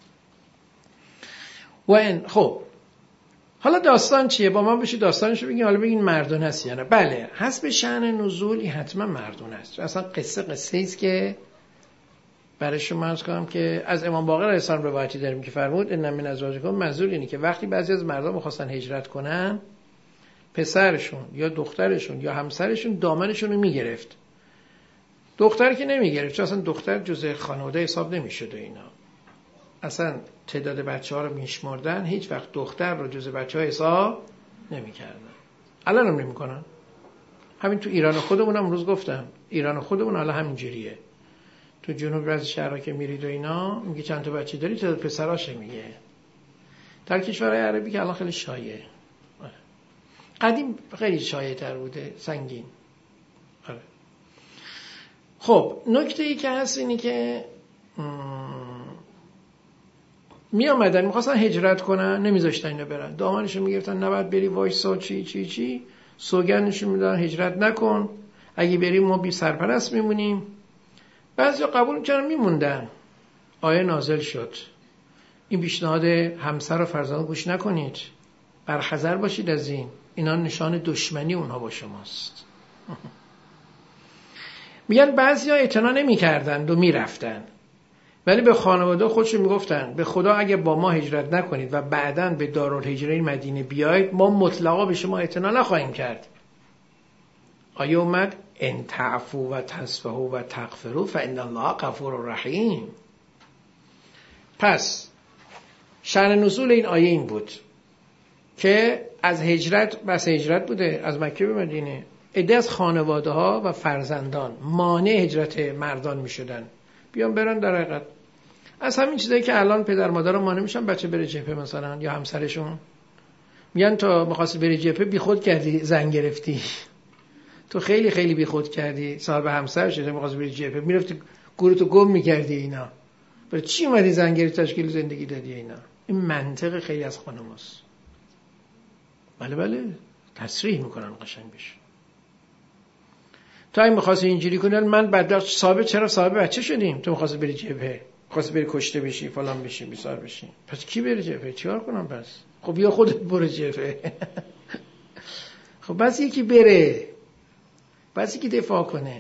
و این خب حالا داستان چیه؟ با ما بشی داستانشو بگین، حالا بگین مردون هست یا نه. بله، حسب شأن نزولی حتما مردون هست. اصلا قصه قصه ایست که برای شما عرض کنم که از امام باقر علیه السلام روایتی داریم که فرمود ان من ازواجکم، منظور اینه که وقتی بعضی از مردم می‌خواستن هجرت کنن، پسرشون یا دخترشون یا همسرشون دامنشون رو میگرفت. دختر که نمیگرفت، چون اصلا دختر جزء خانواده حساب نمیشد و اینا. اصلا تعداد بچه‌ها رو میشمردن، هیچ وقت دختر رو جزء بچه‌ها حساب نمی‌کردن. الان هم نمی‌کنن. همین تو ایران خودمون هم روز گفتم، ایران خودمون حالا همین جوریه. تو جنوب بعضی شهرها که میرید و اینا میگه چند تا بچه داری، تعداد پسراشه میگه. در کشورهای عربی که الان خیلی شایعه، قدیم خیلی شایع تر بوده، سنگین. آره. خب نکته ای که هست اینی که می آمدن میخواستن هجرت کنن، نمیذاشتن اینو برن، دامنشون میگرفتن نباید بری، وایسا، چی چی چی، سوگندشون میدادن هجرت نکن، اگه بریم ما بی سرپرست میمونیم. بعضی قبول میکردن میموندن. آیه نازل شد این پیشنهاد همسر و فرزند گوش نکنید، برحذر باشید از این، اینا نشان دشمنی اونها با شماست. میگن بعضیا اعتنا نمیکردند و میرفتن، ولی به خانواده خودشون میگفتن به خدا اگه با ما هجرت نکنید و بعداً به دارالهجره مدینه بیایید، ما مطلقا به شما اعتنا نخواهیم کرد. آیه اومد ان تعفوا و تصفحوا و تغفروا فان الله غفور رحیم. پس شأن نزول این آیه این بود که از هجرت، بس هجرت بوده از مکه به مدینه، عده از خانواده ها و فرزندان مانع هجرت مردان می شدن، بیان برن در حقیقت از همین چیزایی که الان پدر مادر مانع میشن بچه بره جبهه مثلا، یا همسرشون میگن تا می‌خواستی بری جبهه بیخود کردی، زن گرفتی، تو خیلی خیلی بیخود کردی، صاحب همسر شده می‌خواستی بری جبهه، میرفتی گورتو گم می‌کردی. اینا برای چی اومدی زن گرفتی تشکیل زندگی دادی؟ اینا این منطق خیلی از خانماست. بله بله تصریح میکنن قشنگ بشه. تو اگه می‌خواستی اینجوری کنی، من بعد صاحب چرا صاحب بچه شدیم؟ تو می‌خواستی بری جبهه، می‌خواستی بری کشته بشی، فلان بشی، بیسار بشی، پس کی بره جبهه؟ چیکار کنم پس؟ خب یا خودت برو جبهه. خب بس یکی بره، بس یکی دفاع کنه.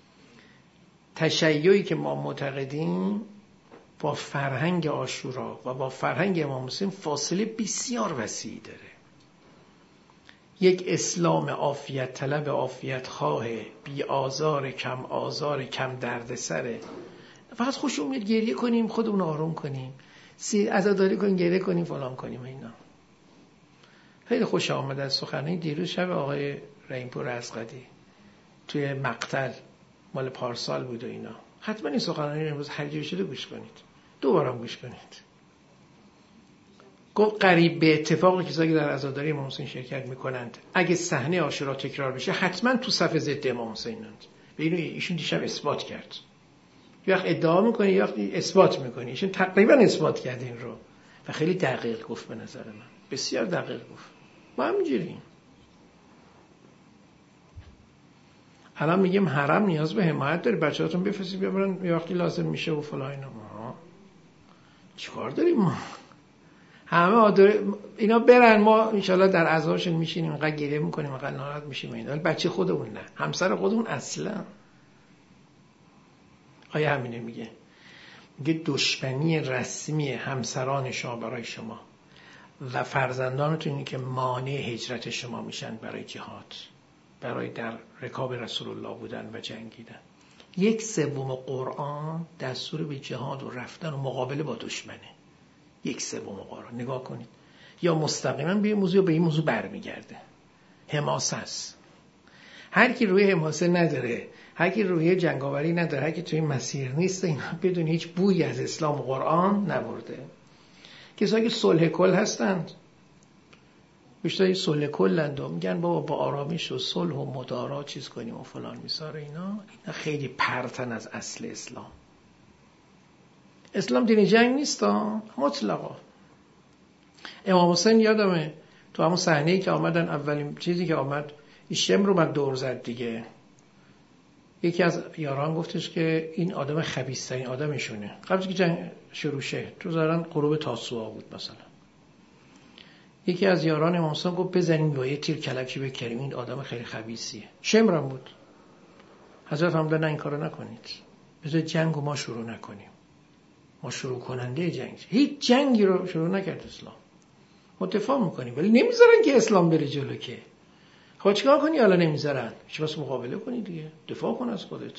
تشیعی که ما معتقدیم با فرهنگ عاشورا و با فرهنگ امام حسین فاصله بسیار وسیعی داره. یک اسلام عافیت طلب، عافیت خواه، بی آزار، کم آزار، کم درد سره. فقط خوشمون میاد گریه کنیم، خودمون آروم کنیم، عزاداری کنیم، گریه کنیم، فلان کنیم. اینا خیلی خوش آمد از سخنرانی دیروز شب آقای رحیم‌پور اسقدی توی مقتل مال پارسال بود و اینا. حتما این سخنرانی امروز هر جوری شده گوش کنید، دوبارم گوش کنید. گفت قریب به اتفاق کسایی که در عزاداری امام حسین شرکت میکنند اگه صحنه عاشورا تکرار بشه حتما تو صف ضد امام حسینند. به اینو ایشون دیشب اثبات کرد. یه وقت ادعا میکنه، یه وقت اثبات میکنه. ایشون تقریبا اثبات کرد این رو و خیلی دقیق گفت، به نظر من بسیار دقیق گفت. ما همینجوریم. الان میگیم حرم نیاز به حمایت داره، بچه‌هاتون بفرستید ببرن یه وقتی لازم میشه و فلان اینا. ما چیکار داریم ما؟ همه آدر... اینا برن، ما انشالله در عزاشون میشینیم، اینقدر گریه میکنیم، اینقدر ناراحت میشیم. اینا بچه خودمون نه، همسر خودمون اصلا. آیا همینه میگه؟ میگه دشمنی رسمی همسران شما برای شما و فرزندانتون اینه که مانع هجرت شما میشن برای جهاد، برای در رکاب رسول الله بودن و جنگیدن. یک سوم قرآن دستور به جهاد و رفتن و مقابله با دشمنه. یک سوم قرآن نگاه کنید، یا مستقیما به این موضوع به این موضوع برمیگرده. حماسه است. هر کی روی حماسه نداره، هر کی روی جنگاوری نداره، هر کی توی مسیر نیست، اینا بدون هیچ بویی از اسلام و قرآن نبرده. کسایی که صلح کل هستند، بیشتر صلح کلند و میگن بابا با آرامیش و صلح و مدارا چیز کنیم و فلان میساره، اینا اینا خیلی پرتن از اصل اسلام. اسلام دین جنگ نیست مطلقا. امام حسین یادمه تو همون صحنه‌ای که آمدن، اولین چیزی که آمد شمر رو من دور زد دیگه، یکی از یاران گفتش که این آدم خبیث‌ترین آدمشونه. قبل که جنگ شروع شه تو زارن غروب تاسوعا بود مثلا، یکی از یاران امام حسین گفت بزنیم با یه تیر کلکی بکریم، این آدم خیلی خبیثیه. شمرم بود. حضرت فرمودن نه این کارو نکنید، بذار جنگو ما شروع نکنیم، ما شروع کننده جنگ. هیچ جنگی رو شروع نکرد اسلام. ما دفاع میکنیم ولی نمیذارن که اسلام بره جلو. که خب چیکار کنی حالا نمیذارن؟ چی بس مقابله کنی دیگه، دفاع کن از خودت.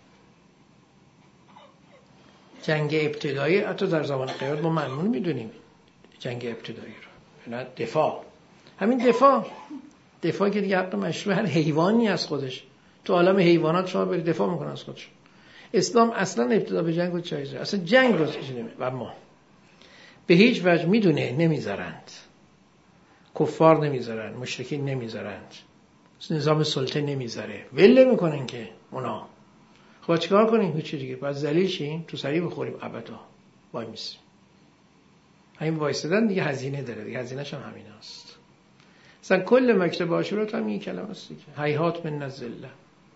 جنگ ابتدایی حتی در زمان قیامت ما ممنون میدونیم جنگ ابتدایی رو، نه دفاع. همین دفاع دفاع که دیگه حق مشروع هر حیوانی از خودش. تو عالم حیوانات شما برید دفاع میکنن از خودش. اسلام اصلا ابتدا به جنگ رو چایزه، اصلا جنگ رو چیزی نمی و ما به هیچ وجه میدونه نمیذارند، کفار نمیذارن، مشرکین نمیذارند، نظام سلطه نمیذاره، ول میکنن که اونا. خب چیکار کنیم؟ هیچ دیگه باید ذلیل شیم، تو سری بخوریم ابدا، وای میسیم. همین وایسادن دیگه هزینه داره دیگه، هزینه‌ش هم همین است. مثلا کل مکتب عاشورا هم این کلمه است دیگه، هیهات من الذله.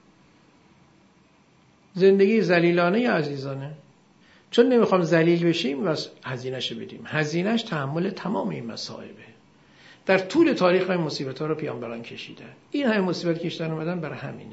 زندگی ذلیلانه یا عزیزانه، چون نمیخوام ذلیل بشیم و هزینه‌شو بدیم. هزینه‌اش تحمل تمام این مصائبه. در طول تاریخ این مصیبت‌ها رو پیامبران کشیدن. این همه مصیبت کشیدن اومدن برای همینه.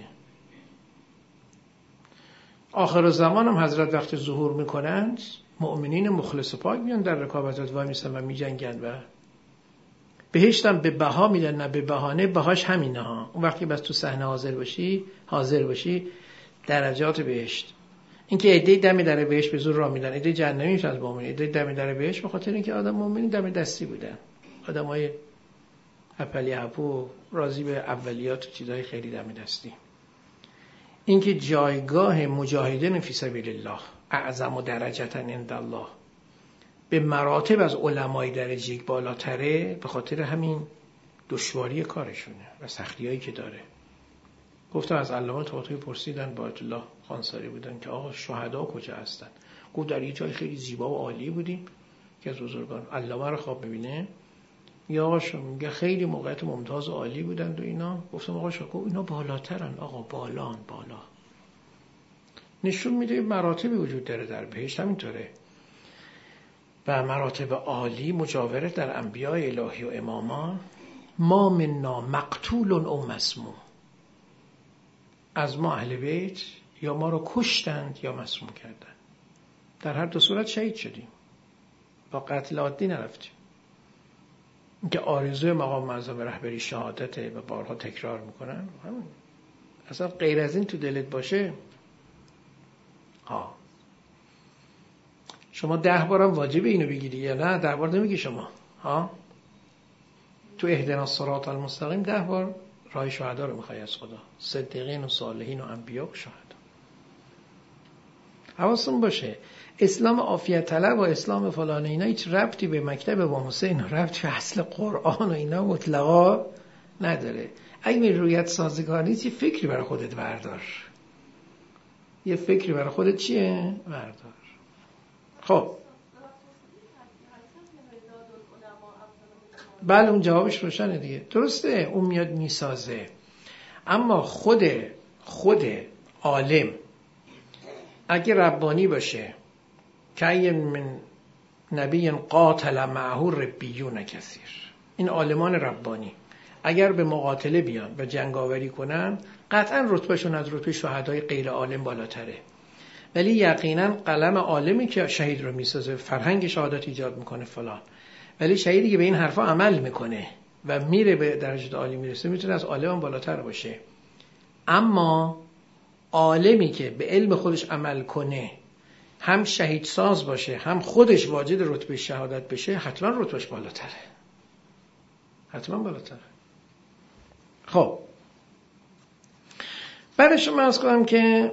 آخر زمان هم حضرت وقتی ظهور میکنند، مؤمنین مخلص و پاک میان در رکاب حضرت وای میستن و میجنگن و بهشت هم به بها میدن، نه به بهانه. بهاش همینه ها. اون وقتی بس تو صحنه حاضر باشی، حاضر باشی درجات بهشت. اینکه عده دم در بهشت به زور راه میدن، عده جهنمی میشن از مؤمنین، عده دم در بهشت به خاطر اینکه آدم مؤمنین دم دستی بودن، آدمای اپلی اپو راضی به اولیات و چیزای خیلی دم دستی. اینکه جایگاه مجاهدین فی سبیل الله اعظم درجه عند الله به مراتب از علمای درجه یک بالاتره، به خاطر همین دشواری کارشونه و سختیایی که داره. گفتم از علامه طباطبایی پرسیدن، با آیت الله خانساری بودن که آقا شهدا کجا هستن؟ گفت در یه جای خیلی زیبا و عالی بودیم که از بزرگان علامه رو خواب ببینه، یا آقا شما میگه خیلی موقعیت ممتاز و عالی بودند و اینا. گفتم آقا شما اینا بالاترن، آقا بالان بالا. نشون میده مراتبی وجود داره در بهشت، همینطوره. و مراتب عالی مجاوره در انبیاء الهی و امامان. ما منا مقتول او مسموم، از ما اهل بیت یا ما رو کشتند یا مسموم کردند. در هر دو صورت شهید شدیم، با قتل عادی نرفتیم. که آرزوی مقام معظم رهبری شهادته و بارها تکرار میکنن. همین اصلا غیر از این تو دلت باشه ها. شما ده بارم واجبه اینو بگیری یا نه؟ ده بار نمیگی شما ها؟ تو اهدنا الصراط المستقیم ده بار راه شهدا رو میخوای از خدا، صدیقین و صالحین و انبیا و شهدا. حواستون باشه اسلام عافیت طلب و اسلام فلان اینا هیچ ربطی به مکتب امام حسین، ربطی به اصل قرآن و اینا مطلقا نداره. اگه می رویت سازگار نیست یه فکری برای خودت بردار، یه فکری برای خودت چیه؟ بردار. خب بله اون جوابش روشنه دیگه، درسته اون میاد میسازه، اما خود خود عالم اگه ربانی باشه که من نبی قاتل معه ربیون کثیر، این عالمان ربانی اگر به مقاتله بیان و جنگاوری کنن قطعا رتبهشون از رتبه شهدای غیر عالم بالاتره، ولی یقینا قلم عالمی که شهید رو میسازه، فرهنگ شهادت ایجاد میکنه فلان، ولی شهیدی که به این حرفا عمل میکنه و میره به درجه عالی میرسه میتونه از عالم بالاتر باشه. اما عالمی که به علم خودش عمل کنه، هم شهید ساز باشه، هم خودش واجد رتبه شهادت بشه، حتما رتبهش بالاتره، حتما بالاتره. خب برای شما عرض کنم که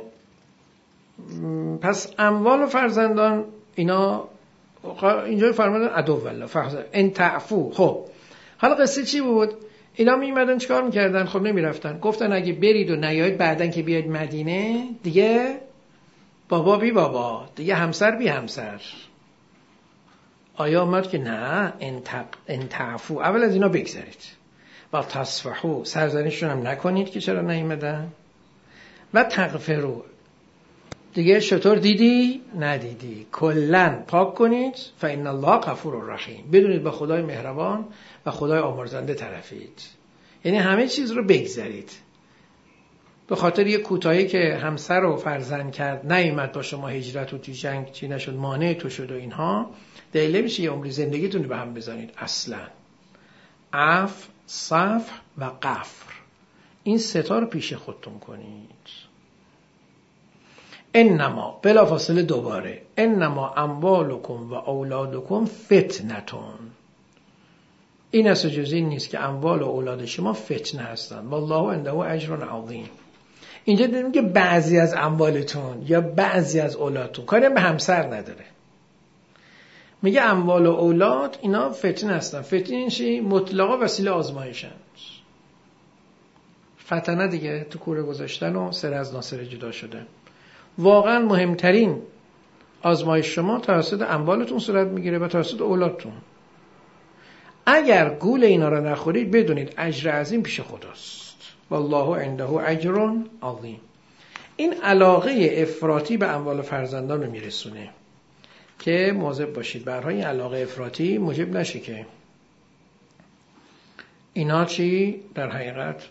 پس اموال و فرزندان اینا اینجا فرمودن عدو والله فرزند ان تعفو. خب حالا قصه چی بود؟ اینا می اومدن چیکار میکردن؟ خب نمیرفتن، گفتن اگه برید و نیایید بعدن که بیاید مدینه دیگه بابا بی بابا، دیگه همسر بی همسر. آیا اومد که نه ان تعفو، اول از اینا بگذارید و تصفحو، سرزنششون هم نکنید که چرا نیومدن، و تغفرو، دیگه شطور دیدی ندیدی کلن پاک کنید، فإن الله غفور رحیم، بدونید با خدای مهربان و خدای آمرزنده طرفید. یعنی همه چیز رو بگذارید. به خاطر یه کوتاهی که همسر و فرزند کرد نیامد با شما هجرت و تو جنگ چی نشد، مانع تو شد و اینها، دلیل میشه یه عمری زندگیتون رو به هم بزنید. اصلا عفو، صفح و غفر، این سه تا رو پیش خودتون کنید. انما بلا فاصله دوباره انما اموالکم و اولادکم فتنتون، این از جز این نیست که اموال و اولاد شما فتنه هستند، والله عنده اجر عظیم. اینجا دیدیم که بعضی از اموالتون یا بعضی از اولادتون، کاری به همسر نداره، میگه اموال و اولاد اینا فتنه هستن. فتنه این چی؟ مطلقا وسیله آزمایشند. فتنه دیگه تو کوره گذاشتن و سر از ناصر جدا شدن. واقعا مهمترین آزمایش شما توسط اموالتون صورت میگیره و توسط اولادتون. اگر گول اینا رو نخورید بدونید اجر عظیم پیش خداست، والله عنده اجر عظیم. این علاقه افراطی به اموال فرزندان رو میرسونه که مواظب باشید برای این علاقه افراطی موجب نشه که اینا چی در حقیقت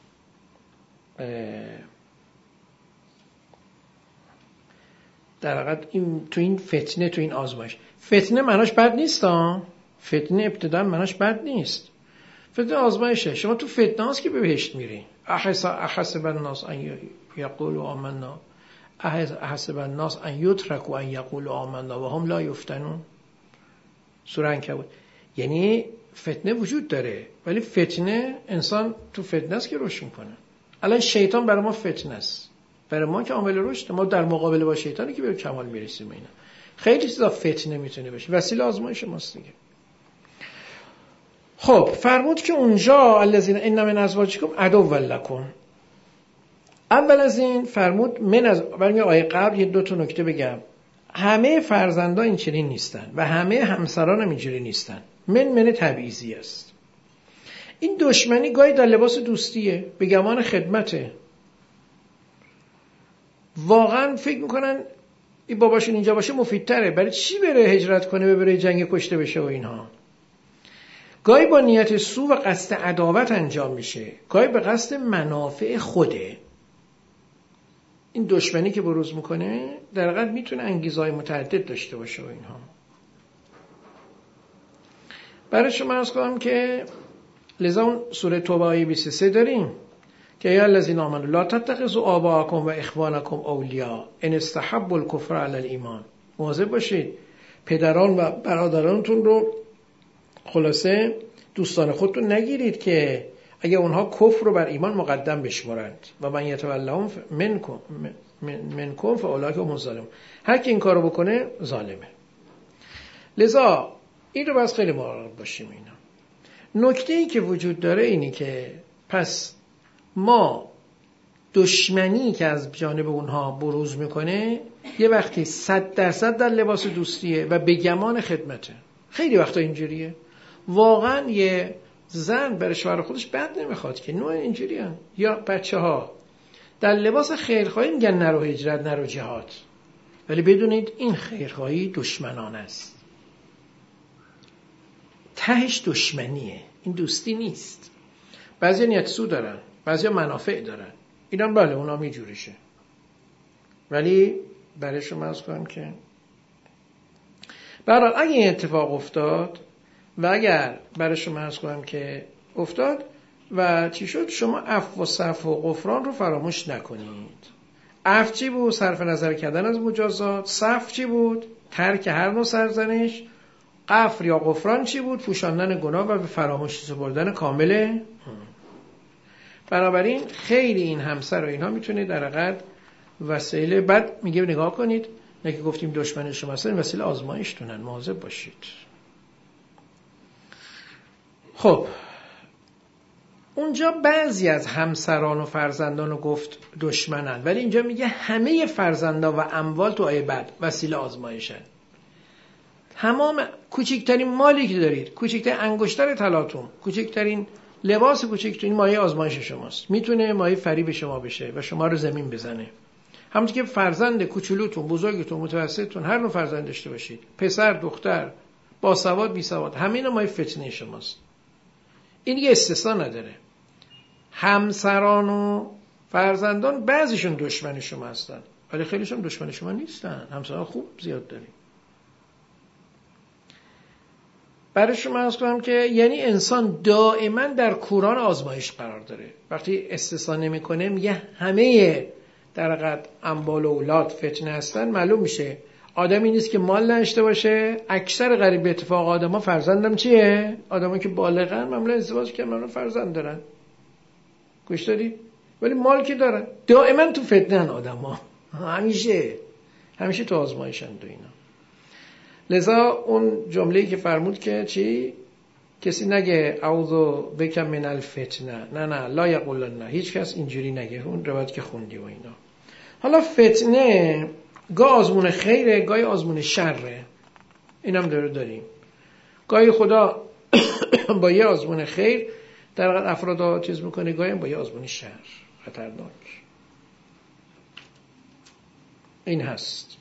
در حقیقت این تو این فتنه، تو این آزمایش. فتنه معناش بد نیست ها، فتنه ابتدا معناش بد نیست، فتنه آزمایشه. شما تو فتنه هاست که به بهشت میری. احسب الناس ان یقولوا آمنا، احسب الناس ان یترکوا ان یقولوا آمنا و هم لا یفتنون، سوره عنکبوت. یعنی فتنه وجود داره، ولی فتنه انسان تو فتنه است که رشد میکنه. الان شیطان برای ما فتنه است، برای ما که عامل رشد، ما در مقابله با شیطانی که به کمال میرسیم. اینا خیلی چیزا فتنه میتونه بشه، وسیله آزمایش ماست دیگه. خب فرمود که اونجا الذین ان من ازواجکم عدو لکم. اول از این فرمود من از برای آیه قبل یه دو تا نکته بگم. همه فرزندان این چنین نیستن و همه همسران هم اینجوری نیستن. من من تبعیضی است. این دشمنی گاهی در لباس دوستیه، به گمان خدمته. واقعا فکر میکنن این باباشون اینجا باشه مفیدتره، برای چی بره هجرت کنه، بره جنگ کشته بشه و اینها. گاهی با نیت سو و قصد عداوت انجام میشه، گاهی به قصد منافع خوده. این دشمنی که بروز میکنه در حقیقت میتونه انگیزهای متعدد داشته باشه و اینها. برای شما عرض کنم که لذا اون سوره توبه آیه بیست و سه داریم که یا الذین آمنوا لا تتخذوا آباءکم و اخوانکم اولیاء ان استحبوا الکفر علی الایمان. مواظب باشید پدران و برادرانتون رو خلاصه دوستان خودتون نگیرید که اگه اونها کفر رو بر ایمان مقدم بشمارند. و من یتولهم منکم منکم فاولئک هم الظالمون. هر کی این کارو بکنه ظالمه. لذا این رو باید خیلی مراقب باشیم. اینا نکته‌ای که وجود داره اینی که پس ما دشمنی که از جانب اونها بروز میکنه یه وقتی صد درصد در لباس دوستیه و به گمان خدمته. خیلی وقتا اینجوریه. واقعا یه زن برای شوهر خودش بد نمیخواد که نوع اینجوری هن. یا بچه ها در لباس خیرخواهی میگن نرو هجرت، نرو جهاد، ولی بدونید این خیرخواهی دشمنان است. تهش دشمنیه، این دوستی نیست. بعضی نیت سو دارن، بعضی منافع دارن، اینا بله اونا میجورشه. ولی برای شما از کنم که برحال اگه این اتفاق افتاد و اگر برای شما از کنم که افتاد و چی شد، شما عفو و صفح و غفران رو فراموش نکنید. عفو چی بود؟ صرف نظر کردن از مجازات. صفح چی بود؟ ترک هر نوع سرزنش. غفر یا غفران چی بود؟ پوشاندن گناه و به فراموشی سپردن کامل. بنابراین خیلی این همسر و اینها میتونه در حقیقت وسیله، بعد میگه نگاه کنید، نه که گفتیم دشمن شما هستن، وسیله آزمایشتونن، مواظب باشید. خب اونجا بعضی از همسران و فرزندان رو گفت دشمنن، ولی اینجا میگه همه فرزندان و اموال تو آیه بعد وسیله آزمایشن. تمام کوچکترین مالی که دارید، کوچکترین انگشتر طلاتون، کوچکترین لباس کوچکتون، این مایه آزمایش شماست. میتونه مایه فریب شما بشه و شما رو زمین بزنه. همونطور که فرزند کوچولوتون، بزرگتون، متوسطتون، هر نوع فرزند داشته باشید، پسر، دختر، باسواد، بیسواد، همه اینا مایه فتنه شماست. این یه استثنا نداره. همسران و فرزندان بعضیشون دشمن شما هستن، ولی خیلیشون دشمن شما نیستن. همسران خوب زیاد داریم. برای شما عرض کنم که یعنی انسان دائما در کوران آزمایش قرار داره. وقتی استثنا نمیکنه میگه همه در حقیقت اموال و اولاد فتنه هستن، معلوم میشه آدمی نیست که مال نداشته باشه. اکثر غریب اتفاق آدما فرزندم چیه؟ آدما که بالغن معمولا ازدواج کردن، معمولا فرزند دارن. گوش دادی؟ ولی مال که دارن. دائما تو فتنه‌ن آدما. همیشه همیشه تو آزمایشن دو اینا. لذا اون جمله‌ای که فرمود که چی؟ کسی نگه اعوذ بک من الفتنه. نه نه لا یقولن، هیچ کس اینجوری نگه. اون روایت که خوندی و اینا. حالا فتنه گاه آزمون خیره، گاهی آزمون شره. اینم داره داریم. گاهی خدا با یه آزمون خیر در حقیقت افراد چیز میکنه، گاهی با یه آزمون شر خطرناک. این هست.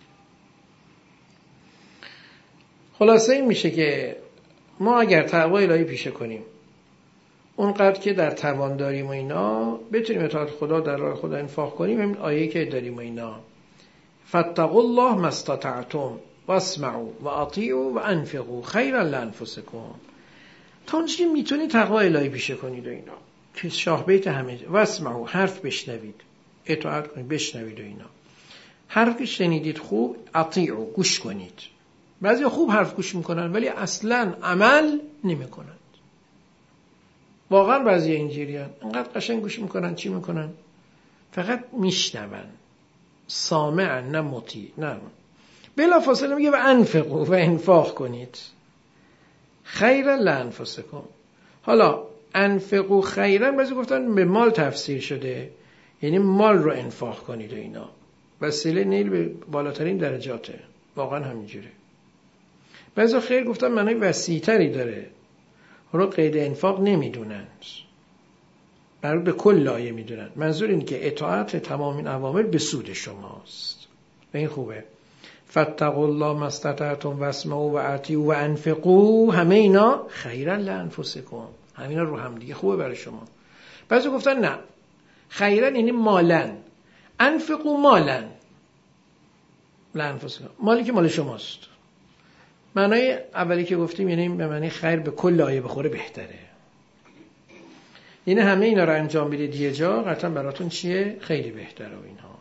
خلاصه این میشه که ما اگر تقوای الهی پیشه کنیم، اونقدر که در توان داریم و اینا، بتونیم اطاعت خدا در راه خدا انفاق کنیم. این آیه که داریم و اینا، فاتقوا الله ما استطعتم واسمعوا واطیعوا وانفقوا خیرا لانفسکم. تا اونجایی میتونید تقوای الهی پیشه کنید و اینا که شاه بیت همه. واسمعوا، حرف بشنوید، اطاعت کنید، بشنوید و اینا. حرف که شنیدید خوب، اطیعوا، گوش کنید. بعضی خوب حرف گوش میکنن ولی اصلا عمل نمیکنن. واقعا بعضی اینجوریان، انقدر قشنگ گوش میکنن، چی میکنن؟ فقط میشنون، سامع نه مطیع. نه، بلا فاصله میگه و انفقوا، و انفاق کنید، خیرا لانفسکم. حالا انفقوا خیرا بعضی گفتن به مال تفسیر شده، یعنی مال رو انفاق کنید و اینا، وسیله نیل به بالاترین درجاته. واقعا همینجوره. بعضی خیر گفتن معنی وسیع‌تری داره، رو قید انفاق نمیدونن، برای به کل آیه میدونن. منظور این که اطاعت تمام این اوامر به سود شماست و این خوبه. فاتقوا الله ما استطعتم واسمعوا واطیعوا وانفقوا، همه اینا خیرا لانفسکم، همینا رو هم دیگه خوبه برای شما. بعضی گفتن نه، خیرا یعنی مالن، انفقوا مالن لانفسکم، مالی که مال شماست. معنای اولی که گفتیم یعنی به معنی خیر به کل آیه بخوره بهتره. یعنی همه اینا رو انجام بدید یه جا، قطعا براتون چیه؟ خیلی بهتره و اینها.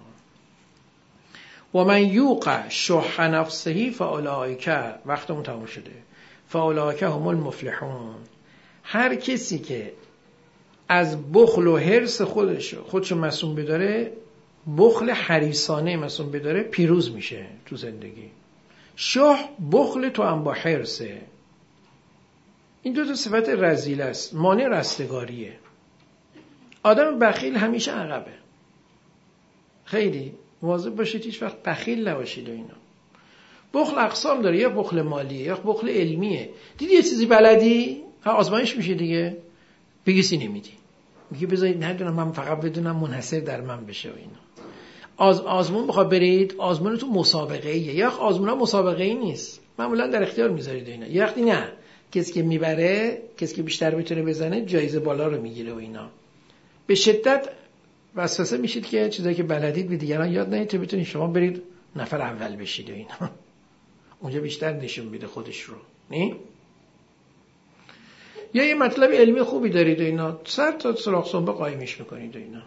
و من یوق شح نفسه فاولئک، وقتمون تموم شده، فاولئک هم المفلحون. هر کسی که از بخل و حرص خودش خودشو مسئول بداره، بخل حریصانه مسئول بداره، پیروز میشه تو زندگی. شح بخل تو هم با حرصه. این دو تا صفت رذیل است، مانع رستگاریه. آدم بخیل همیشه عقبه. خیلی مواظب باشید هیچ وقت بخیل نباشید و اینا. بخل اقسام داره، یا بخل مالیه یا بخل علمیه. دیدی یه چیزی بلدی، ها آزمایش میشه دیگه، بگیسی نمیدی. میگه بذارید ندونم من فقط بدونم منحصر در من بشه و اینا. آز آزمون بخواد برید، آزمونتون مسابقه ایه. یا آزمون ها مسابقه ای نیست، معمولا در اختیار میذارید اینا. یا وقتی نه، کسی که میبره، کسی که بیشتر میتونه بزنه جایزه بالا رو میگیره و اینا. به شدت وسوسه میشید که چیزایی که بلدید به دیگران یاد ندید تا بتونید شما برید نفر اول بشید و اینا. اونجا بیشتر نشون میده خودش رو، نه؟ یا یه مطلب علمی خوبی دارید و اینا، سر تا سراغ سنبه قایمش میکنید و اینا.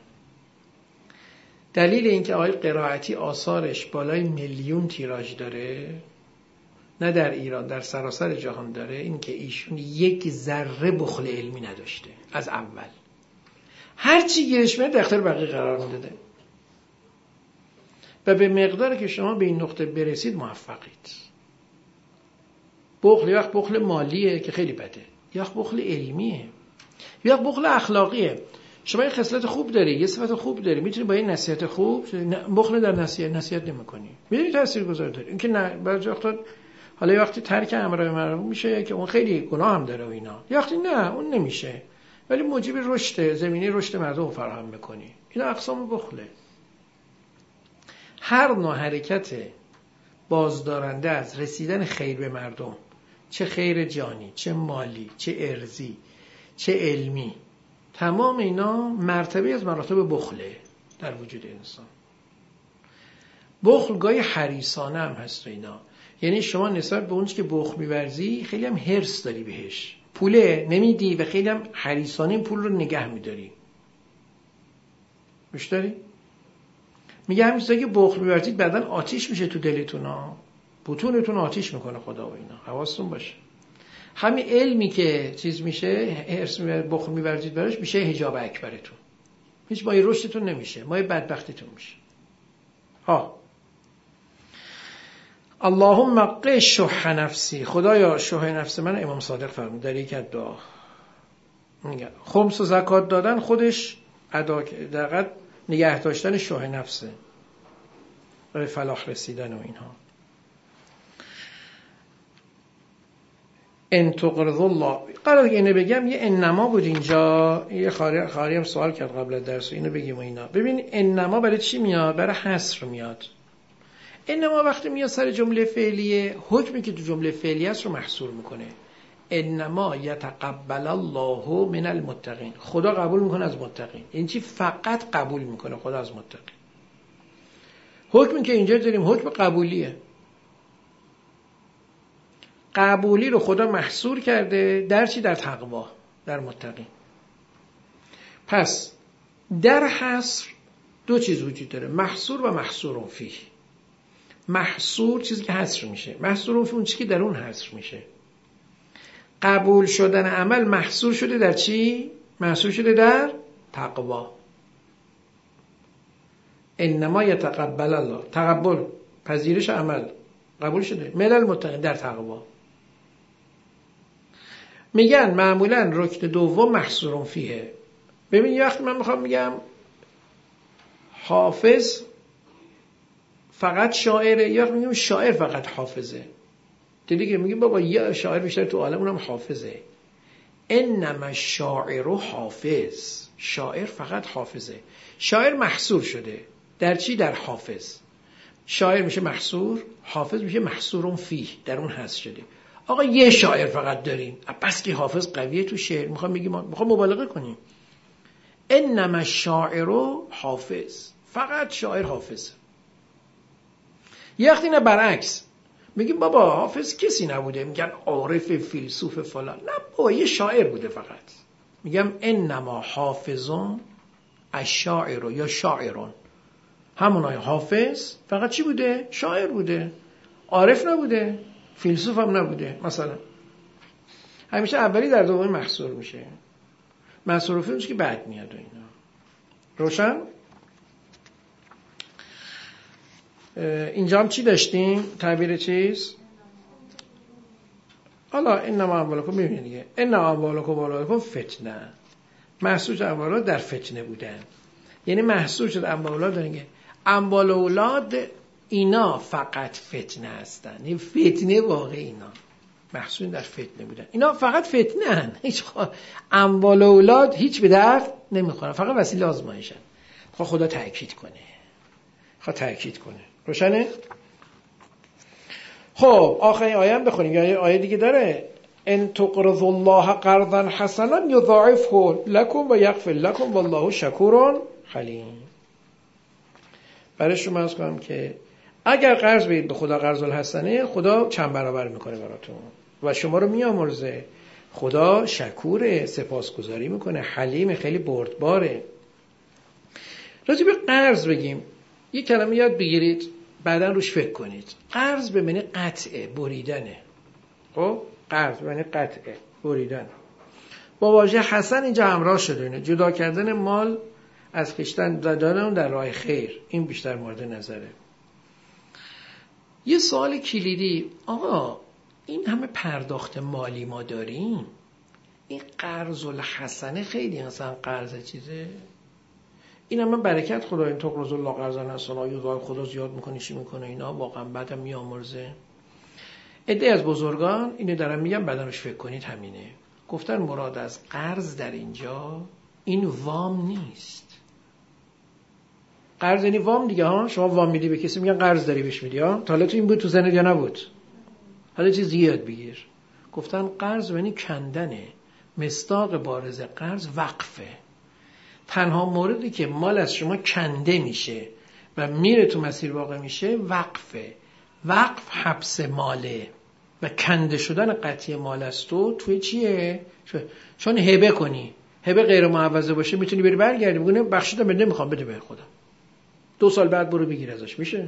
دلیل اینکه آقای قرائتی آثارش بالای میلیون تیراژ داره، نه در ایران، در سراسر جهان داره، این که ایشون یک ذره بخل علمی نداشته از اول. هر چی گیرش میاد در اختیار بقیه قرار میداده و به مقداری که شما به این نقطه برسید موفقید. بخل یا بخل مالیه که خیلی بده، یا بخل علمیه، یا بخل اخلاقیه. شما یه خصلت خوب داری، یه صفت خوب داری، میتونی با این نصیحت خوب، بخل در نصیحت نصیحت نمی‌کنی، میدونی تاثیرگذار داره. اینکه نه بعضی وقتا حالا وقتی ترک امر معروف میشه که اون خیلی گناه هم داره و اینا، یا وقتی نه اون نمیشه ولی موجب رشد، زمینه رشد مردم فراهم می‌کنی. اینا اقسام بخله. هر نوع حرکت بازدارنده از رسیدن خیر به مردم، چه خیر جانی، چه مالی، چه ارضی، چه علمی، تمام اینا مرتبه از مراتب بخله در وجود انسان. بخل گاهی حریصانه هم هست و اینا، یعنی شما نسبت به اونچه که بخل می‌ورزی خیلی هم حرص داری بهش، پوله نمیدی و خیلی هم حریصانه این پول رو نگه می‌داری. گوش داری؟ میگه همین چیزایی که بخل می‌ورزید بعداً آتیش میشه تو دلتون ها، بطونتون آتیش میکنه خدا و اینا، حواستون باشه. همین علمی که چیز میشه، حرص بخل می‌ورزید براش، میشه حجاب اکبرتون، هیچ مایه رشدتون نمیشه، مایه بدبختیتون میشه. ها اللهم قِ شح نفسی، خدایا شح نفس من، امام صادق فرمود در یک از دعا. میگه خمس و زکات دادن خودش ادا دقیقاً نگه داشتن شح نفسه، برای فلاح رسیدن و اینها. ان تقرض الله، قرار که اینو بگم یه انما بود اینجا، یه خاری خاری هم سوال کرد قبل از درس، اینو بگیم و اینا. ببین انما برای چی میاد؟ برای حصر میاد. انما وقتی میاد سر جمله فعلیه، حکمی که تو جمله فعلیه است رو محصور میکنه. انما یتقبل الله من المتقین، خدا قبول میکنه از متقین. این چی؟ فقط قبول میکنه خدا از متقین. حکمی که اینجا داریم حکم قبولیه. قبولی رو خدا محصور کرده در چی؟ در تقوا، در متقین. پس در حصر دو چیز وجود داره، محصور و محصور فیه. محصور چیزی که حصر میشه، محصور فیه اون چیزی که در اون حصر میشه. قبول شدن عمل محصور شده در چی؟ محصور شده در تقوا. انما یتقبل الله، تقبل پذیرش عمل قبول شده، من المتقین در تقوا. میگن معمولا رکن دوم محصور فیه. ببین یه وقتی من میخوام میگم حافظ فقط شاعره، یا میگم شاعر فقط حافظه. دیدی که میگیم بابا یه شاعر بیشتر تو عالم اونم حافظه. انما الشاعر حافظ، شاعر فقط حافظه. شاعر محصور شده در چی؟ در حافظ. شاعر میشه محصور، حافظ میشه محصور فیه، در اون حصر شده. آقا یه شاعر فقط داریم، بس که حافظ قویه تو شعر، میخوام بگیم میخوام مبالغه کنیم. انما الشاعر حافظ، فقط شاعر حافظ. یه وقتی نه برعکس، میگیم بابا حافظ کسی نبوده، میگن عارف فیلسوف فلان، نه بابا یه شاعر بوده فقط. میگم انما حافظون الشاعر یا شاعرون، همونای حافظ فقط چی بوده؟ شاعر بوده، عارف نبوده، فیلسوف هم نبوده. مثلا همیشه اولی در دومی محصور میشه، محصور فیلم که بعد میاد و اینا. روشن؟ اینجا هم چی داشتیم؟ تعبیر چیز؟ حالا انما اموالکم، میبینید دیگه، انما اموالکم و اولادکم فتنه، محصور شد اموالات در فتنه بودن، یعنی محصور شد اموالات در اینکه اموال و اولاد اینا فقط فتنه هستن، این فتنه واقع اینا. محصول در فتنه بودن. اینا فقط فتنه هن. هیچ خوا... اموال و اولاد هیچ به درد نمیخورن، فقط وسیله آزمایشن. خوا خدا تأکید کنه، خوا تأکید کنه. روشنه؟ خب آخرین آیه هم بخونیم. یعنی آیه دیگه داره ان تقرضوا الله قرضا حسنا یضاعفه لكم و یغفر لكم والله شکور حلیم. برای شما عرض کنم که اگر قرض بدید به خدا قرض الحسنه، خدا چند برابر میکنه براتون و شما رو میامرزه. خدا شکوره، سپاسگزاری میکنه، حلیم، خیلی بردباره. راجع به قرض بگیم، یه کلمه یاد بگیرید بعدا روش فکر کنید. قرض به معنی قطعه، بریدنه. خب قرض به معنی قطعه، بریدن. با واژه حسن اینجا همراه شده، اینه جدا کردن مال از خویشتن، دادن اون در راه خیر. این بیشتر مورد نظره. یه سوال کلیدی، آقا این همه پرداخت مالی ما داریم، این قرض الحسنه خیلی مثلا قرض چیزه؟ این همه برکت خدا، این تقرض الله قرضا حسنا یضاعف، خدا زیاد میکنه چی میکنه، اینا واقعا بعدم میامرزه. عده از بزرگان اینو دارن میگن، بعدن روش فکر کنید همینه. گفتن مراد از قرض در اینجا این وام نیست. قرض یعنی وام دیگه ها. شما وام میدی به کسی، میگن قرض داری بهش میدی ها. تا حالا تو این بود تو ذهنت یا نبود؟ حالا چیز زیاد بگیر. گفتن قرض یعنی کندنه. مصداق بارز قرض وقفه. تنها موردی که مال از شما کنده میشه و میره تو مسیر واقع میشه وقفه. وقف حبس ماله و کنده شدن قطعی مال است. تو توی چیه؟ چون هبه کنی، هبه غیر معوضه باشه، میتونی بری برگردی بگونه بخشیدم بده، نمیخوام، بده به خودم، دو سال بعد برو بگیر ازش، میشه؟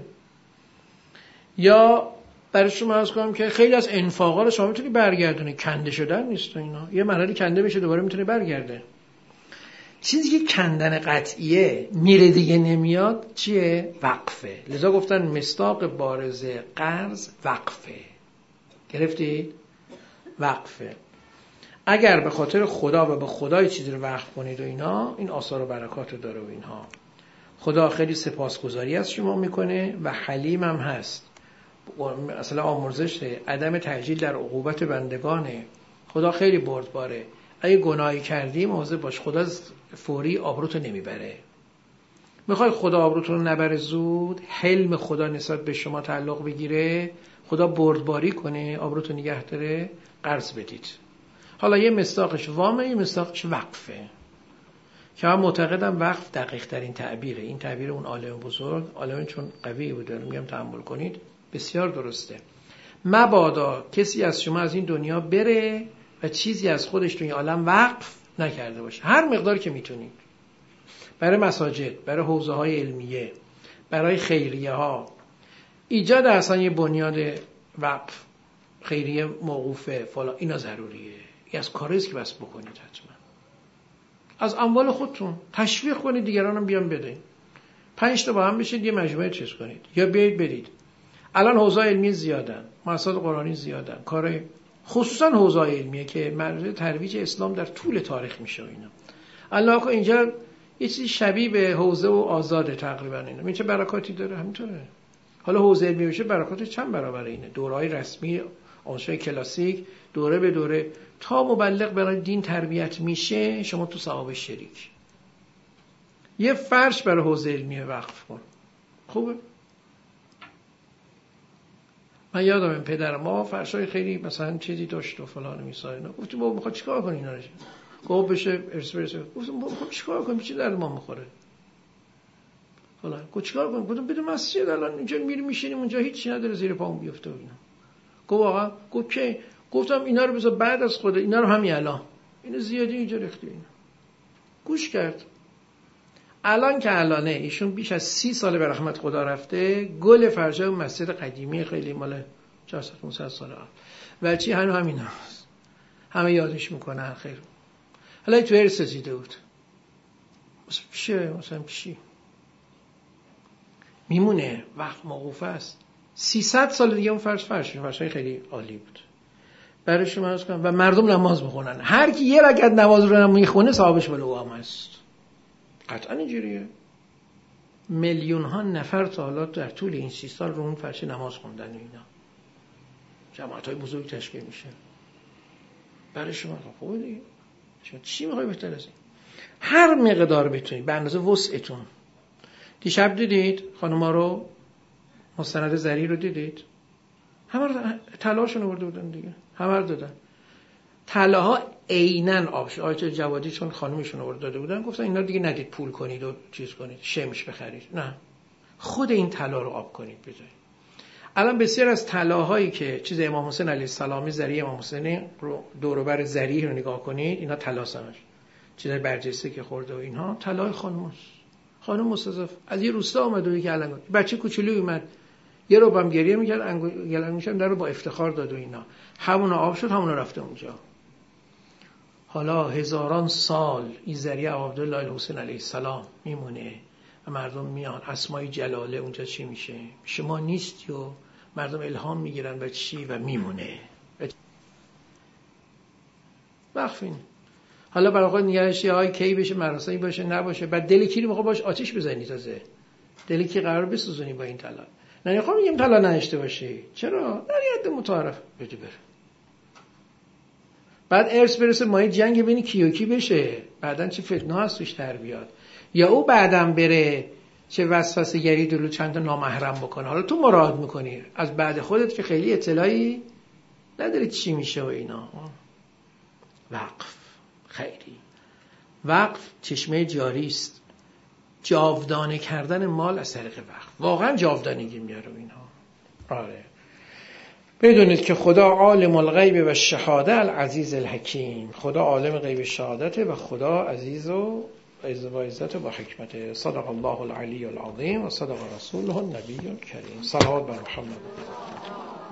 یا برای شما عرض کنم که خیلی از انفاقا رو شما میتونی برگردونی، کنده شدن نیست اینا. یه مرحله کنده بشه دوباره میتونه برگرده. چیزی که کندن قطعیه میره دیگه نمیاد چیه؟ وقفه. لذا گفتن مصداق بارز قرض وقفه. گرفتید؟ وقفه. اگر به خاطر خدا و به خدای چیزی رو وقف کنید و اینا، این آثار و برکات داره و اینها. خدا خیلی سپاسگزاری از شما میکنه و حلیم هم هست. اصلا آمرزش عدم تعجیل در عقوبت بندگانه. خدا خیلی بردباره. اگه گناهی کردی مواظب باش، خدا فوری آبروتو نمیبره. میخوای خدا آبروتو رو نبره زود، حلم خدا نسبت به شما تعلق بگیره، خدا بردباری کنه، آبروتو نگه داره، قرض بدید. حالا یه مصداقش وامه، یه مصداقش وقفه که من معتقدم وقف دقیق ترین تعبیره. این تعبیر اون عالم بزرگ، عالم چون قوی بوده، میگم تحمل کنید، بسیار درسته. مبادا کسی از شما از این دنیا بره و چیزی از خودش توی عالم وقف نکرده باشه، هر مقدار که میتونید، برای مساجد، برای حوزه های علمیه، برای خیریه ها، ایجاد اصلا یه بنیاد وقف خیریه موقوفه فلا، اینا ضروریه. این از کاریست که بس بکنید. حتما از اموال خودتون تشویق کنید دیگران هم بیان بدین. پنج تا با هم بشید یه مجموعه چیز کنید یا بیایید برید. الان حوزه علمی زیادن، مؤسسات قرآنی زیادن، کار خصوصا حوزه علمیه که مرجع ترویج اسلام در طول تاریخ میشه اینا. الله که اینجا یه چیزی شبیه به حوزه و آزاده تقریبا اینا. این چه برکاتی داره، همینطوره. حالا حوزه علمی بشه برکات چند برابر اینه. دوره‌های رسمی، آموزش کلاسیک، دوره به دوره، تا مبلغ برای دین تربیت میشه، شما تو ثواب شریک. یه فرش برای حوزه علمی وقف کن. خوبه؟ من یادم این پدر ما فرشای خیلی مثلا چیزی داشت و فلان و میسار اینا. گفتم بابا میخواد چیکار کنی اینا رو؟ گفت بشه ارث برسه. گفتم بابا میخواد چیکار کنی؟ چی در ما میخوره؟ حالا گفت چیکار کنی؟ گفتم بده مسجد، الان اینجا میری میشینیم اونجا هیچ نداره زیر پامون بیفته و اینا. گفت آقا، گفت که گفتم اینا رو بذار بعد از خود، اینا رو همین الان. اینو زیادی اینجا ریختی اینا. گوش کرد. الان که الانه ایشون بیش از سی سال به رحمت خدا رفته، گل فرشای مسجد قدیمی خیلی مال چهارصد پانصد سال قبل و چی هنوز همین هست، همه یادش میکنن خیر. حالا تو ارث دیده بود مثلا چیه، مثلا چی میمونه، وقت موقوف است. سیصد سال دیگه اون فرش فرش فرشای خیلی عالی بود. برای شما عرض کنم و مردم نماز میخونن، هر کی یه رکعت نماز رو میخونه ثوابش بالا اوام است. قطعا اینجوریه. میلیون ها نفر تا حالا در طول این سی سال رو اون فرش نماز خوندن اینا. جماعت‌های بزرگ تشکیل میشه. برای شما خوبه دیگه. شما چی میخوای بهتر از این؟ هر مقدار بتونید به اندازه وسعتون. دیشب دیدید خانوما رو مستند زری رو دیدید؟ همه رو طلاشون آورده بودن دیگه. همه رو دادن. طلاها عیناً آب شد. آیت جوادی چون خانومشون آورده داده بودن گفتن اینا دیگه ندید پول کنید و چیز کنید، شمش بخرید. نه. خود این طلا رو آب کنید بذارید. الان بسیار از طلاهایی که چیز امام حسین علیه السلام زری امام حسین رو دور و بر زری رو نگاه کنید، اینا طلاست همش. چیزای برجسته که خورده و اینها طلای خانم‌هاست. خانم مستضعف از یه روستا اومد و یک علنگ بچه کوچولویی اومد یه رو بام گریه میکرد انگل میشم در رو با افتخار داد و اینا، همون آب شد، همون رفته اونجا. حالا هزاران سال این ذریعه عبدالله الحسین علیه السلام میمونه و مردم میان اسمای جلاله اونجا چی میشه؟ شما نیستی و مردم الهام میگیرن و چی و میمونه. وقفین. حالا برای خود نگرشی های کی بشه مراسمی باشه نباشه، بعد دل کی رو میخواد باش آتش بزنی، تازه دل کی قرار بسوزونی با این طلا. نه نخوام میگم طلا نهشته باشی، چرا؟ در ید متعارف بده بره. بعد ارث برسه مایه جنگ بین کی و کی بشه، بعدن چه فتنه هست توش در بیاد، یا او بعدم بره چه وسوسه گری دلو چند تا نامحرم بکنه. حالا تو مراد میکنی از بعد خودت که خیلی اطلاعی نداری چی میشه و اینا. وقف خیلی وقف چشمه جاری است. جاودانه کردن مال از طریق وقف واقعا جاودانگی میاره اینها. آره بدونید که خدا عالم الغیب و شهاده العزیز الحکیم. خدا عالم غیب شهادته و خدا عزیز و عز و عزت و با حکمت. صدق الله العلی العظیم و صدق رسوله النبی الکریم. صلوات بر محمد.